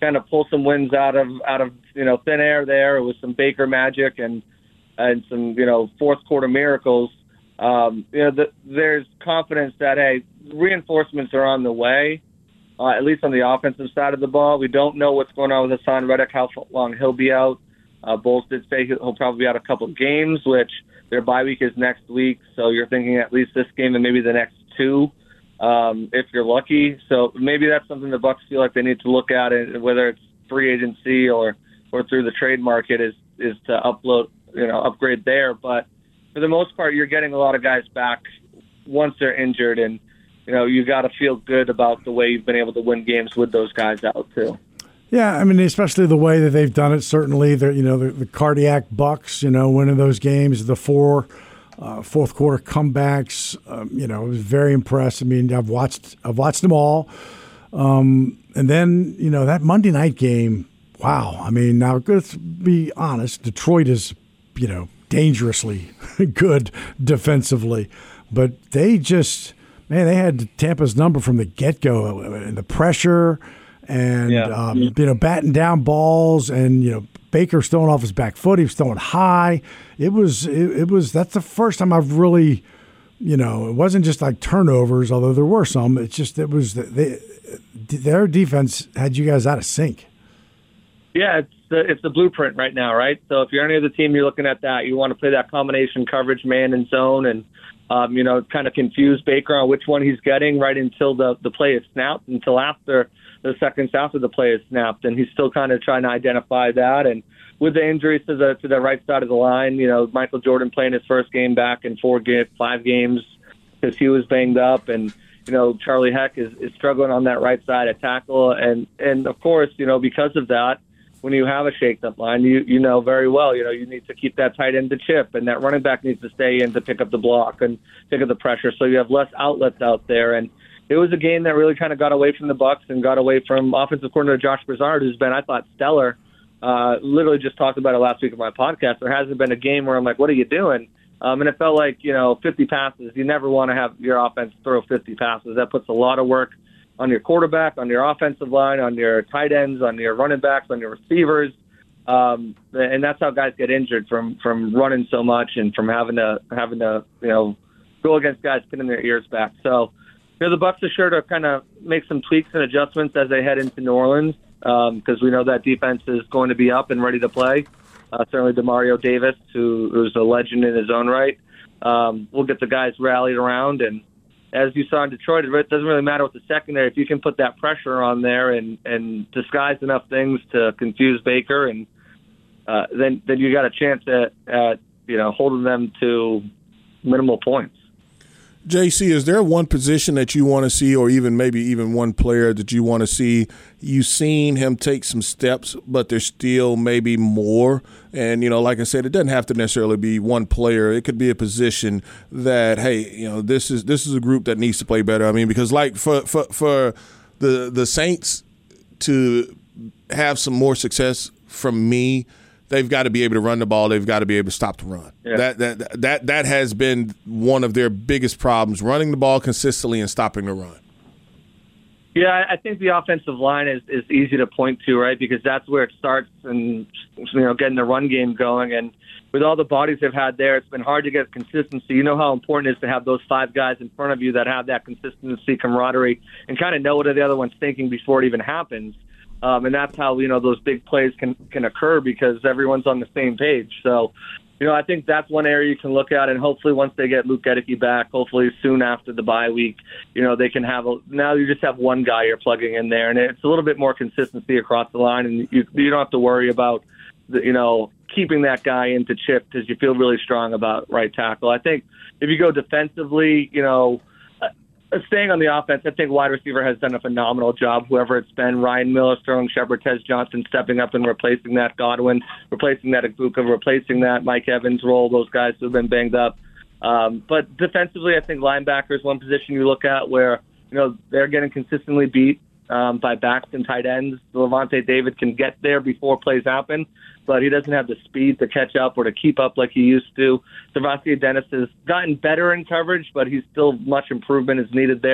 [SPEAKER 11] kind of pull some wins out of out of you know thin air there. It was some Baker magic and and some you know fourth quarter miracles. Um, you know, the, there's confidence that hey, reinforcements are on the way. Uh, at least on the offensive side of the ball, we don't know what's going on with Hassan Reddick, how long he'll be out. Uh, Bulls did say he'll probably be out a couple of games, which their bye week is next week. So you're thinking at least this game and maybe the next two, um, if you're lucky. So maybe that's something the Bucks feel like they need to look at, it, whether it's free agency or, or through the trade market, is is to upload, you know, upgrade there. But for the most part, you're getting a lot of guys back once they're injured, and you know you got to feel good about the way you've been able to win games with those guys out too.
[SPEAKER 6] Yeah, I mean, especially the way that they've done it. Certainly, the you know the, the cardiac Bucks, you know, winning those games, the four uh, fourth quarter comebacks. Um, you know, it was very impressive. I mean, I've watched I've watched them all, um, and then you know that Monday night game. Wow, I mean, now let's be honest. Detroit is, you know, dangerously good defensively, but they just man, they had Tampa's number from the get go, and the pressure. And, yeah. um, you know, batting down balls and, you know, Baker's throwing off his back foot. He was throwing high. It was, it, it was, that's the first time I've really, you know, it wasn't just like turnovers, although there were some. It's just, it was, they, their defense had you guys out of sync.
[SPEAKER 11] Yeah, it's the, it's the blueprint right now, right? So if you're any of the team, you're looking at that. You want to play that combination coverage, man and zone, and, um, you know, kind of confuse Baker on which one he's getting right until the, the play is snapped, until after the seconds after the play is snapped, and he's still kind of trying to identify that. And with the injuries to the to the right side of the line, you know, Michael Jordan playing his first game back in four game, five games because he was banged up, and you know Charlie Heck is, is struggling on that right side of tackle, and and of course, you know, because of that, when you have a shaked up line, you you know very well, you know, you need to keep that tight end to chip, and that running back needs to stay in to pick up the block and pick up the pressure, so you have less outlets out there. And it was a game that really kind of got away from the Bucks and got away from offensive coordinator Josh Broussard, who's been, I thought, stellar. Uh, literally just talked about it last week on my podcast. There hasn't been a game where I'm like, what are you doing? Um, and it felt like, you know, fifty passes. You never want to have your offense throw fifty passes. That puts a lot of work on your quarterback, on your offensive line, on your tight ends, on your running backs, on your receivers. Um, and that's how guys get injured from, from running so much and from having to, having to, you know, go against guys pinning their ears back. So, you know, the Bucs are sure to kind of make some tweaks and adjustments as they head into New Orleans because um, we know that defense is going to be up and ready to play. Uh, certainly DeMario Davis, who, who's a legend in his own right. Um, we'll get the guys rallied around. And as you saw in Detroit, it doesn't really matter with the secondary. If you can put that pressure on there and, and disguise enough things to confuse Baker, and uh, then, then you got a chance at, at you know holding them to minimal points.
[SPEAKER 7] J C, is there one position that you want to see, or even maybe even one player that you want to see? You've seen him take some steps, but there's still maybe more. And, you know, like I said, it doesn't have to necessarily be one player. It could be a position that, hey, you know, this is this is a group that needs to play better. I mean, because like for for, for the the Saints to have some more success from me, they've got to be able to run the ball. They've got to be able to stop the run. Yeah. That that that that has been one of their biggest problems: running the ball consistently and stopping the run.
[SPEAKER 11] Yeah, I think the offensive line is, is easy to point to, right? Because that's where it starts, and you know, getting the run game going. And with all the bodies they've had there, it's been hard to get consistency. You know how important it is to have those five guys in front of you that have that consistency, camaraderie, and kind of know what the other one's thinking before it even happens. Um, and that's how, you know, those big plays can, can occur because everyone's on the same page. So, you know, I think that's one area you can look at, and hopefully once they get Luke Gedeke back, hopefully soon after the bye week, you know, they can have a, now you just have one guy you're plugging in there, and it's a little bit more consistency across the line, and you, you don't have to worry about, the, you know, keeping that guy into chip because you feel really strong about right tackle. I think if you go defensively, you know, staying on the offense, I think wide receiver has done a phenomenal job, whoever it's been. Ryan Miller, Sterling Shepard, Tez Johnson stepping up and replacing that Godwin, replacing that Aguka, replacing that Mike Evans role, those guys who have been banged up. Um, but defensively, I think linebacker is one position you look at where, you know, they're getting consistently beat um, by backs and tight ends. Levante David can get there before plays happen, but he doesn't have the speed to catch up or to keep up like he used to. Servacio Dennis has gotten better in coverage, but he's still much improvement is needed there.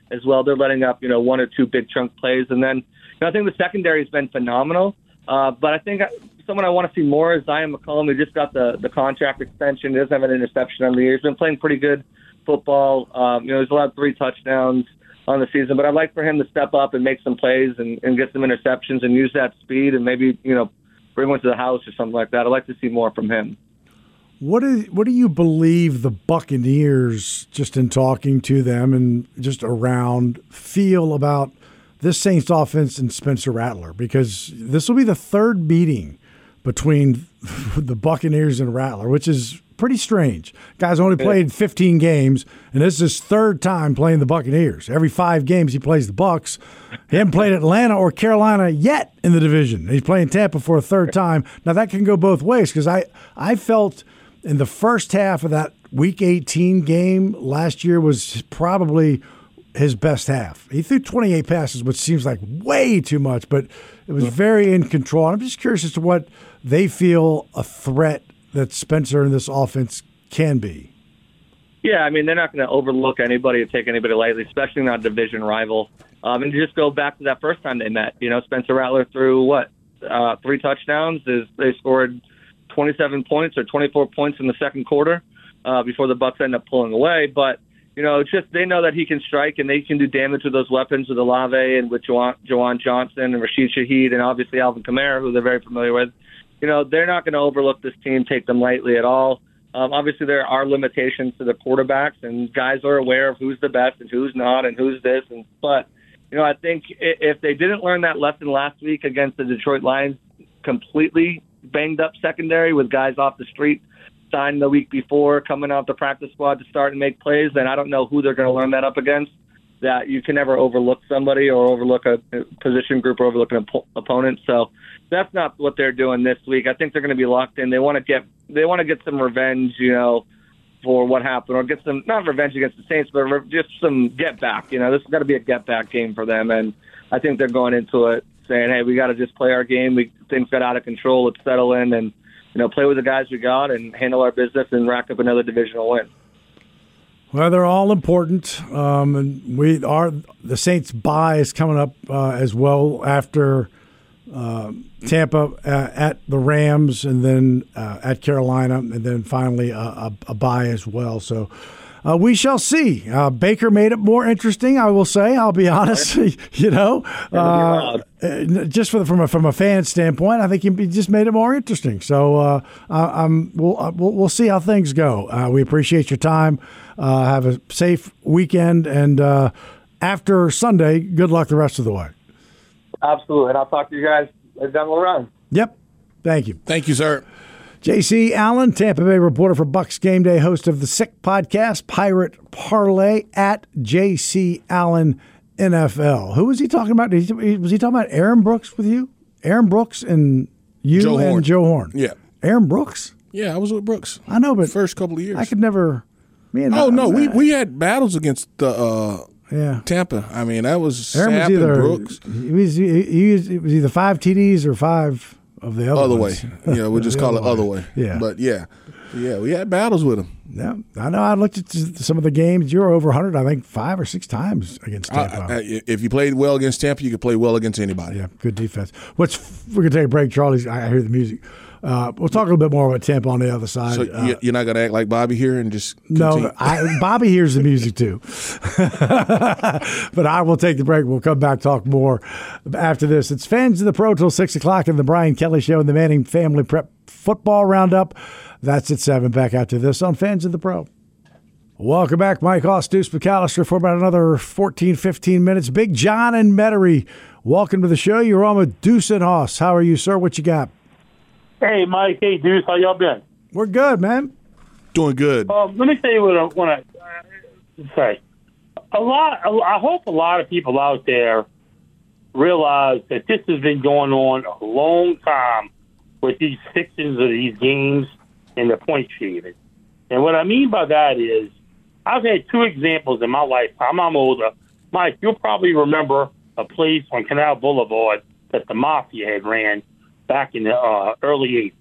[SPEAKER 11] as well. They're letting up, you know, one or two big chunk plays. And then, you know, I think the secondary has been phenomenal. Uh, but I think someone I want to see more is Zion McCollum. He just got the, the contract extension. He doesn't have an interception on the year. He's been playing pretty good football. Um, you know, he's allowed three touchdowns on the season. But I'd like for him to step up and make some plays and, and get some interceptions and use that speed and maybe, you know, bring one to the house or something like that. I'd like to see more from him.
[SPEAKER 6] What do, what do you believe the Buccaneers, just in talking to them and just around, feel about this Saints offense and Spencer Rattler? Because this will be the third meeting between the Buccaneers and Rattler, which is pretty strange. Guy's only played fifteen games, and this is his third time playing the Buccaneers. Every five games he plays the Bucs. He hasn't played Atlanta or Carolina yet in the division. He's playing Tampa for a third time. Now, that can go both ways because I, I felt in the first half of that Week eighteen game last year was probably his best half. He threw twenty-eight passes, which seems like way too much, but it was very in control. I'm just curious as to what they feel a threat that Spencer and this offense can be.
[SPEAKER 11] Yeah, I mean, they're not going to overlook anybody or take anybody lightly, especially not a division rival. Um, and just go back to that first time they met. You know, Spencer Rattler threw, what, uh, three touchdowns. They scored twenty-seven points or twenty-four points in the second quarter uh, before the Bucs ended up pulling away. But, you know, it's just they know that he can strike and they can do damage with those weapons with Olave and with Juwan, Juwan Johnson and Rashid Shaheed and obviously Alvin Kamara, who they're very familiar with. You know, they're not going to overlook this team, take them lightly at all. Um, obviously, there are limitations to the quarterbacks, and guys are aware of who's the best and who's not and who's this. And But, you know, I think if they didn't learn that lesson last week against the Detroit Lions, completely banged up secondary with guys off the street signed the week before, coming out the practice squad to start and make plays, then I don't know who they're going to learn that up against. That you can never overlook somebody or overlook a position group or overlook an op- opponent. So that's not what they're doing this week. I think they're going to be locked in. They want to get they want to get some revenge, you know, for what happened, or get some not revenge against the Saints, but re- just some get back. You know, this has got to be a get back game for them, and I think they're going into it saying, "Hey, we got to just play our game. We things got out of control. Let's settle in and you know play with the guys we got and handle our business and rack up another divisional win."
[SPEAKER 6] Well, they're all important, um, and we are the Saints' bye is coming up uh, as well after uh, Tampa uh, at the Rams, and then uh, at Carolina, and then finally a, a, a bye as well. So uh, we shall see. Uh, Baker made it more interesting, I will say. I'll be honest, you know, uh, just for the, from a from a fan standpoint, I think he just made it more interesting. So uh, I'm we'll, we'll we'll see how things go. Uh, we appreciate your time. Uh, have a safe weekend, and uh, after Sunday, good luck the rest of the way.
[SPEAKER 11] Absolutely, and I'll talk to you guys down the run.
[SPEAKER 6] Yep. Thank you.
[SPEAKER 7] Thank you, sir.
[SPEAKER 6] J C Allen, Tampa Bay reporter for Bucs Game Day, host of the Sick Podcast, Pirate Parlay, at J C Allen N F L. Who was he talking about? Was he talking about Aaron Brooks with you? Aaron Brooks and you
[SPEAKER 7] Joe
[SPEAKER 6] and
[SPEAKER 7] Horn.
[SPEAKER 6] Joe Horn?
[SPEAKER 7] Yeah.
[SPEAKER 6] Aaron Brooks?
[SPEAKER 7] Yeah, I was with Brooks.
[SPEAKER 6] I know, but
[SPEAKER 7] first couple of years.
[SPEAKER 6] I could never. Man,
[SPEAKER 7] oh,
[SPEAKER 6] I,
[SPEAKER 7] no,
[SPEAKER 6] I,
[SPEAKER 7] we, we had battles against the uh,
[SPEAKER 6] yeah.
[SPEAKER 7] Tampa. I mean, that was
[SPEAKER 6] Aaron
[SPEAKER 7] Sapp
[SPEAKER 6] was either,
[SPEAKER 7] and Brooks.
[SPEAKER 6] He was, he, he was, it was either five T Ds or five of the other
[SPEAKER 7] Other
[SPEAKER 6] ones.
[SPEAKER 7] way. Yeah, we'll just call it other way.
[SPEAKER 6] Yeah.
[SPEAKER 7] But, yeah. Yeah, we had battles with him.
[SPEAKER 6] Yeah, I know. I looked at some of the games. You were over one hundred, I think, five or six times against Tampa.
[SPEAKER 7] I, I, if you played well against Tampa, you could play well against anybody.
[SPEAKER 6] Yeah, good defense. What's We're going to take a break, Charlie. I hear the music. Uh, we'll talk a little bit more about Tampa on the other side.
[SPEAKER 7] So
[SPEAKER 6] uh,
[SPEAKER 7] you're not going to act like Bobby here and just continue?
[SPEAKER 6] No, I, Bobby hears the music too. But I will take the break. We'll come back, talk more after this. It's Fans of the Pro till six o'clock in the Brian Kelly Show and the Manning Family Prep Football Roundup. That's at seven. Back after this on Fans of the Pro. Welcome back, Mike Hoss, Deuce McAllister, for about another fourteen, fifteen minutes. Big John and Metairie, welcome to the show. You're on with Deuce and Hoss. How are you, sir? What you got?
[SPEAKER 12] Hey, Mike. Hey, Deuce. How y'all been?
[SPEAKER 6] We're good, man.
[SPEAKER 7] Doing good.
[SPEAKER 12] Um, let me tell you what I want to say. A lot. I hope a lot of people out there realize that this has been going on a long time with these fixings of these games and the point shaving. And what I mean by that is I've had two examples in my lifetime. I'm older. Mike, you'll probably remember a place on Canal Boulevard that the Mafia had ran back in the uh, early eighties.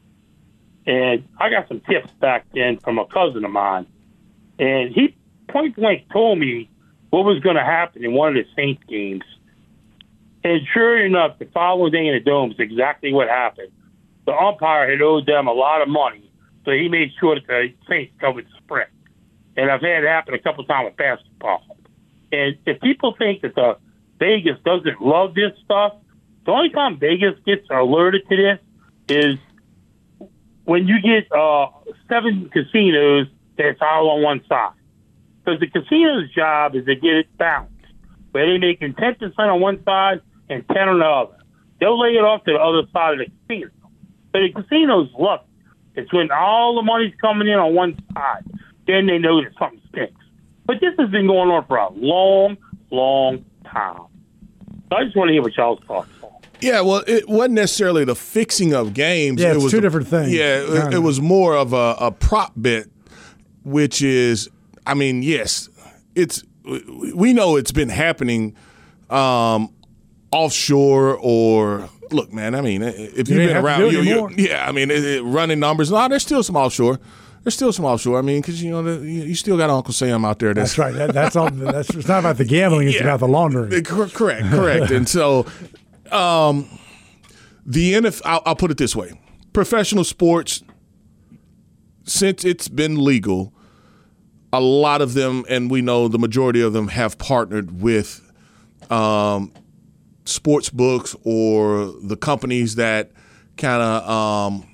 [SPEAKER 12] And I got some tips back then from a cousin of mine. And he point blank told me what was going to happen in one of the Saints games. And sure enough, the following day in the Dome is exactly what happened. The umpire had owed them a lot of money, so he made sure that the Saints covered the spread. And I've had it happen a couple of times with basketball. And if people think that the Vegas doesn't love this stuff, the only time Vegas gets alerted to this is when you get uh, seven casinos that's all on one side. Because the casino's job is to get it balanced, where they're making ten percent on one side and ten on the other. They'll lay it off to the other side of the casino. But the casinos love it. It's when all the money's coming in on one side, then they know that something stinks. But this has been going on for a long, long time. So I just want to hear what y'all's thoughts are.
[SPEAKER 7] Yeah, well, it wasn't necessarily the fixing of games.
[SPEAKER 6] Yeah,
[SPEAKER 7] it
[SPEAKER 6] it's
[SPEAKER 7] was
[SPEAKER 6] two
[SPEAKER 7] a,
[SPEAKER 6] different things.
[SPEAKER 7] Yeah, it, it was more of a, a prop bet, which is, I mean, yes, it's we know it's been happening um, offshore or look, man. I mean, if you've been around, you, you, yeah, I mean, it, it, running numbers. No, there's still some offshore. There's still some offshore. I mean, because you know the, you still got Uncle Sam out there. That's,
[SPEAKER 6] that's right. That, that's all. That's it's not about the gambling. It's yeah. about the laundering.
[SPEAKER 7] Correct, correct. And so, um, the N F L. I'll, I'll put it this way: professional sports, since it's been legal, a lot of them, and we know the majority of them, have partnered with um, sports books or the companies that kind of. Um,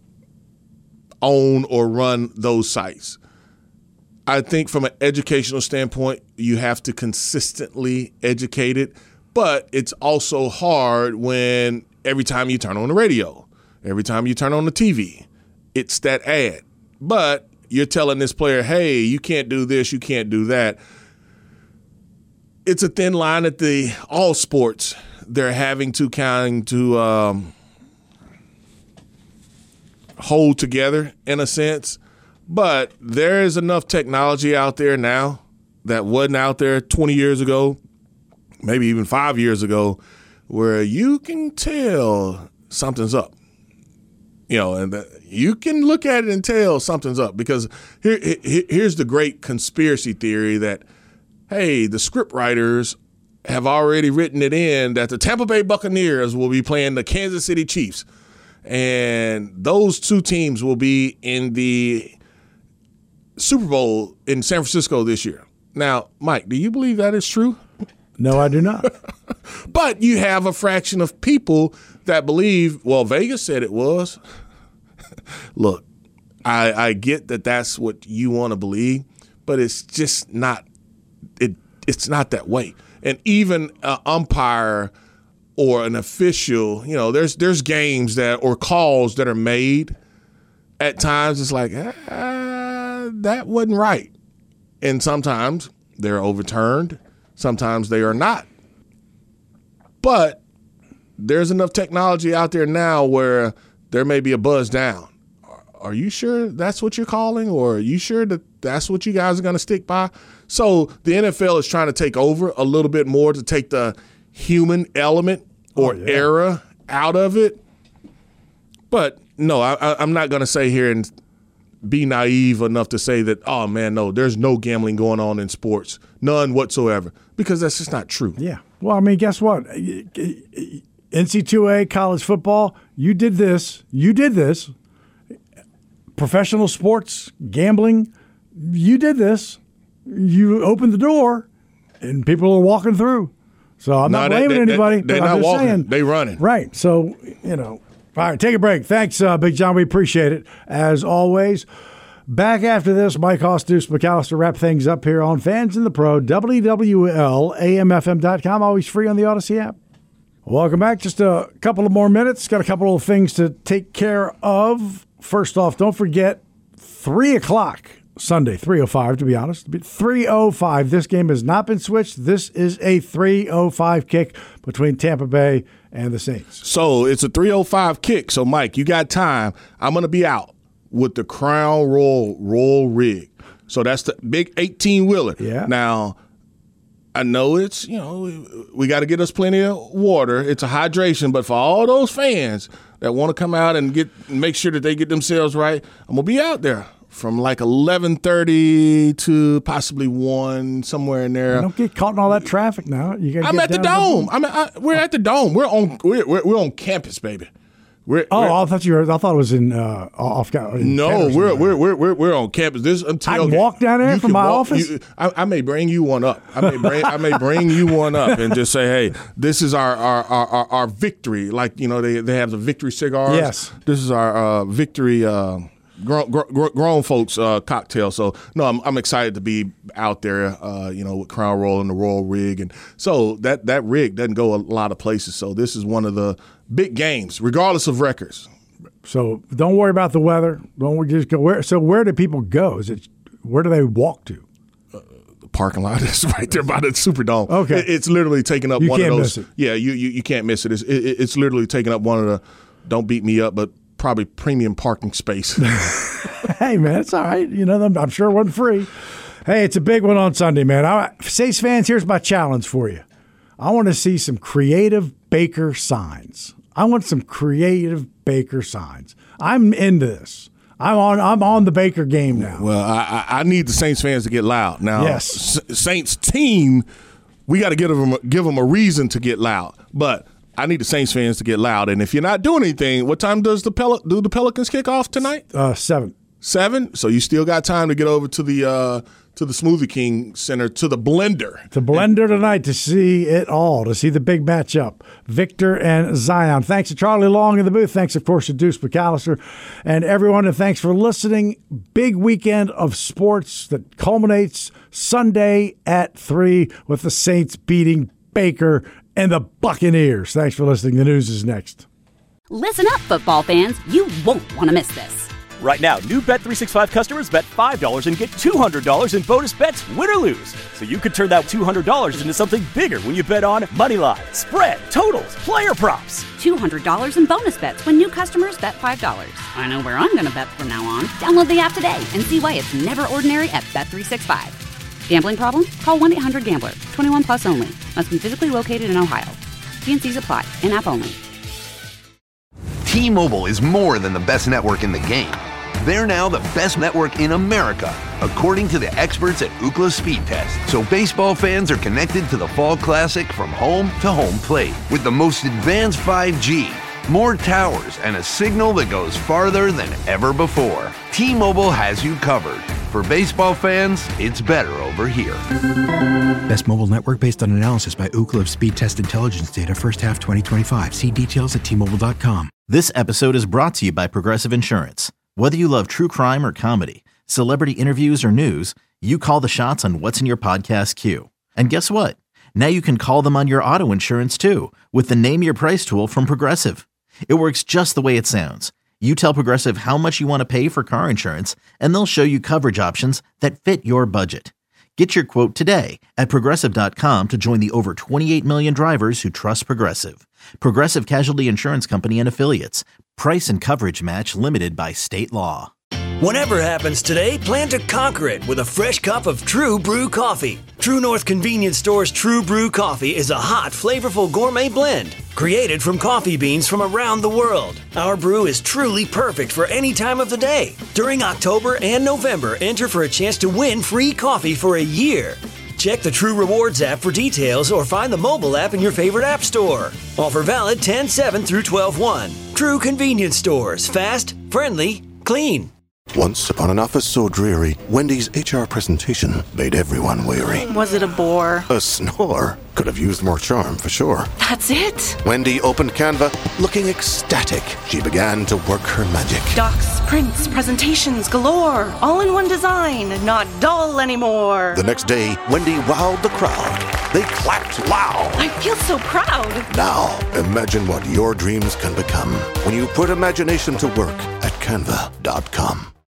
[SPEAKER 7] own or run those sites. I think from an educational standpoint, you have to consistently educate it, but it's also hard when every time you turn on the radio, every time you turn on the T V, it's that ad. But you're telling this player, hey, you can't do this, you can't do that. It's a thin line at the all sports. They're having to kind to um, hold together in a sense, but there is enough technology out there now that wasn't out there twenty years ago, maybe even five years ago, where you can tell something's up. You know, and the, you can look at it and tell something's up because here, here, here's the great conspiracy theory that, hey, the script writers have already written it in that the Tampa Bay Buccaneers will be playing the Kansas City Chiefs. And those two teams will be in the Super Bowl in San Francisco this year. Now, Mike, do you believe that is true?
[SPEAKER 6] No, I do not.
[SPEAKER 7] But you have a fraction of people that believe, well, Vegas said it was. Look, I, I get that that's what you want to believe, but it's just not it. It's not that way. And even an umpire or an official, you know, there's there's games that or calls that are made at times. It's like ah, that wasn't right, and sometimes they're overturned. Sometimes they are not. But there's enough technology out there now where there may be a buzz down. Are you sure that's what you're calling, or are you sure that that's what you guys are going to stick by? So the N F L is trying to take over a little bit more to take the human element or oh, yeah. error out of it. But no, I, I'm not going to say here and be naive enough to say that, oh, man, no, there's no gambling going on in sports, none whatsoever, because that's just not true.
[SPEAKER 6] Yeah. Well, I mean, guess what? N C double A, college football, you did this, you did this. Professional sports, gambling, you did this. You opened the door, and people are walking through. So I'm
[SPEAKER 7] no,
[SPEAKER 6] not blaming
[SPEAKER 7] they, they,
[SPEAKER 6] anybody.
[SPEAKER 7] They, they're
[SPEAKER 6] but
[SPEAKER 7] not
[SPEAKER 6] I'm just
[SPEAKER 7] walking.
[SPEAKER 6] Saying,
[SPEAKER 7] they running.
[SPEAKER 6] Right. So, you know, all right, take a break. Thanks, uh, Big John. We appreciate it, as always. Back after this, Mike Hoss, Deuce McAllister wrap things up here on Fans in the Pro, W W L A M F M dot com, always free on the Odyssey app. Welcome back. Just a couple of more minutes. Got a couple of things to take care of. First off, don't forget, three o'clock Sunday, three oh five to be honest. three oh five. This game has not been switched. This is a three oh five kick between Tampa Bay and the Saints.
[SPEAKER 7] So it's a three oh five kick. So, Mike, you got time. I'm going to be out with the Crown Royal Royal rig. So that's the big eighteen-wheeler.
[SPEAKER 6] Yeah.
[SPEAKER 7] Now, I know it's, you know, we got to get us plenty of water. It's a hydration. But for all those fans that want to come out and get make sure that they get themselves right, I'm going to be out there from like eleven thirty to possibly one, somewhere in there.
[SPEAKER 6] Don't get caught in all that traffic now. You gotta
[SPEAKER 7] I'm
[SPEAKER 6] get
[SPEAKER 7] at the
[SPEAKER 6] down to
[SPEAKER 7] Dome. I'm at, I, we're at the Dome. We're on we're we're, we're on campus, baby. We're,
[SPEAKER 6] oh,
[SPEAKER 7] we're,
[SPEAKER 6] I thought you were. I thought it was in uh, off. In
[SPEAKER 7] no, we're, we're we're we're we're on campus. This until
[SPEAKER 6] I can walk down there from my
[SPEAKER 7] walk,
[SPEAKER 6] office.
[SPEAKER 7] You, I, I may bring you one up. I may bring I may bring you one up and just say, hey, this is our our, our, our victory. Like, you know, they they have the victory cigars.
[SPEAKER 6] Yes,
[SPEAKER 7] this is our uh, victory. Uh, Grown, grown, grown folks uh, cocktail. So no, I'm, I'm excited to be out there. Uh, you know, with Crown Royal and the Royal Rig, and so that that rig doesn't go a lot of places. So this is one of the big games, regardless of records.
[SPEAKER 6] So don't worry about the weather. Don't just go where. So where do people go? Is it where do they walk to?
[SPEAKER 7] Uh, the parking lot is right there by the Superdome.
[SPEAKER 6] Okay,
[SPEAKER 7] it, it's literally taking up
[SPEAKER 6] you
[SPEAKER 7] one
[SPEAKER 6] can't
[SPEAKER 7] of those.
[SPEAKER 6] Miss it.
[SPEAKER 7] Yeah, you, you you can't miss it. It's, it. It's literally taking up one of the. Don't beat me up, but. Probably premium parking space.
[SPEAKER 6] Hey, man, it's all right. You know, I'm sure it wasn't free. Hey, it's a big one on Sunday, man. I, Saints fans, here's my challenge for you. I want to see some creative Baker signs. I want some creative Baker signs. I'm into this. I'm on. I'm on the Baker game now.
[SPEAKER 7] Well, I, I need the Saints fans to get loud now.
[SPEAKER 6] Yes,
[SPEAKER 7] S- Saints team, we got to give them give them a reason to get loud, but. I need the Saints fans to get loud. And if you're not doing anything, what time does the Pel- do the Pelicans kick off tonight?
[SPEAKER 6] Uh, seven.
[SPEAKER 7] Seven? So you still got time to get over to the uh, to the Smoothie King Center, to the Blender.
[SPEAKER 6] To Blender tonight to see it all, to see the big matchup. Victor and Zion. Thanks to Charlie Long in the booth. Thanks, of course, to Deuce McAllister and everyone. And thanks for listening. Big weekend of sports that culminates Sunday at three with the Saints beating Baker and the Buccaneers. Thanks for listening. The news is next.
[SPEAKER 1] Listen up, football fans. You won't want to miss this.
[SPEAKER 2] Right now, new Bet three sixty-five customers bet five dollars and get two hundred dollars in bonus bets, win or lose. So you could turn that two hundred dollars into something bigger when you bet on moneyline, spread, totals, player props.
[SPEAKER 1] two hundred dollars in bonus bets when new customers bet five dollars. I know where I'm going to bet from now on. Download the app today and see why it's never ordinary at Bet three sixty-five. Gambling problem? Call one eight hundred gambler. twenty-one plus only. Must be physically located in Ohio. T and C's apply. In-app only.
[SPEAKER 3] T-Mobile is more than the best network in the game. They're now the best network in America, according to the experts at Ookla Speed Test. So baseball fans are connected to the Fall Classic from home to home plate with the most advanced five G, more towers, and a signal that goes farther than ever before. T-Mobile has you covered. For baseball fans, it's better over here.
[SPEAKER 4] Best mobile network based on analysis by Ookla of Speed Test Intelligence data first half twenty twenty-five. See details at T Mobile dot com.
[SPEAKER 5] This episode is brought to you by Progressive Insurance. Whether you love true crime or comedy, celebrity interviews or news, you call the shots on what's in your podcast queue. And guess what? Now you can call them on your auto insurance too with the Name Your Price tool from Progressive. It works just the way it sounds. You tell Progressive how much you want to pay for car insurance, and they'll show you coverage options that fit your budget. Get your quote today at Progressive dot com to join the over twenty-eight million drivers who trust Progressive. Progressive Casualty Insurance Company and Affiliates. Price and coverage match limited by state law.
[SPEAKER 9] Whatever happens today, plan to conquer it with a fresh cup of True Brew coffee. True North Convenience Store's True Brew coffee is a hot, flavorful gourmet blend created from coffee beans from around the world. Our brew is truly perfect for any time of the day. During October and November, enter for a chance to win free coffee for a year. Check the True Rewards app for details or find the mobile app in your favorite app store. Offer valid ten seven through twelve one. True Convenience Stores. Fast, friendly, clean.
[SPEAKER 13] Once upon an office so dreary, Wendy's H R presentation made everyone weary.
[SPEAKER 14] Was it a bore?
[SPEAKER 13] A snore. Could have used more charm, for sure.
[SPEAKER 14] That's it?
[SPEAKER 13] Wendy opened Canva, looking ecstatic. She began to work her magic.
[SPEAKER 14] Docs, prints, presentations galore. All in one design, not dull anymore.
[SPEAKER 13] The next day, Wendy wowed the crowd. They clapped loud.
[SPEAKER 14] I feel so proud.
[SPEAKER 13] Now, imagine what your dreams can become when you put imagination to work at Canva dot com.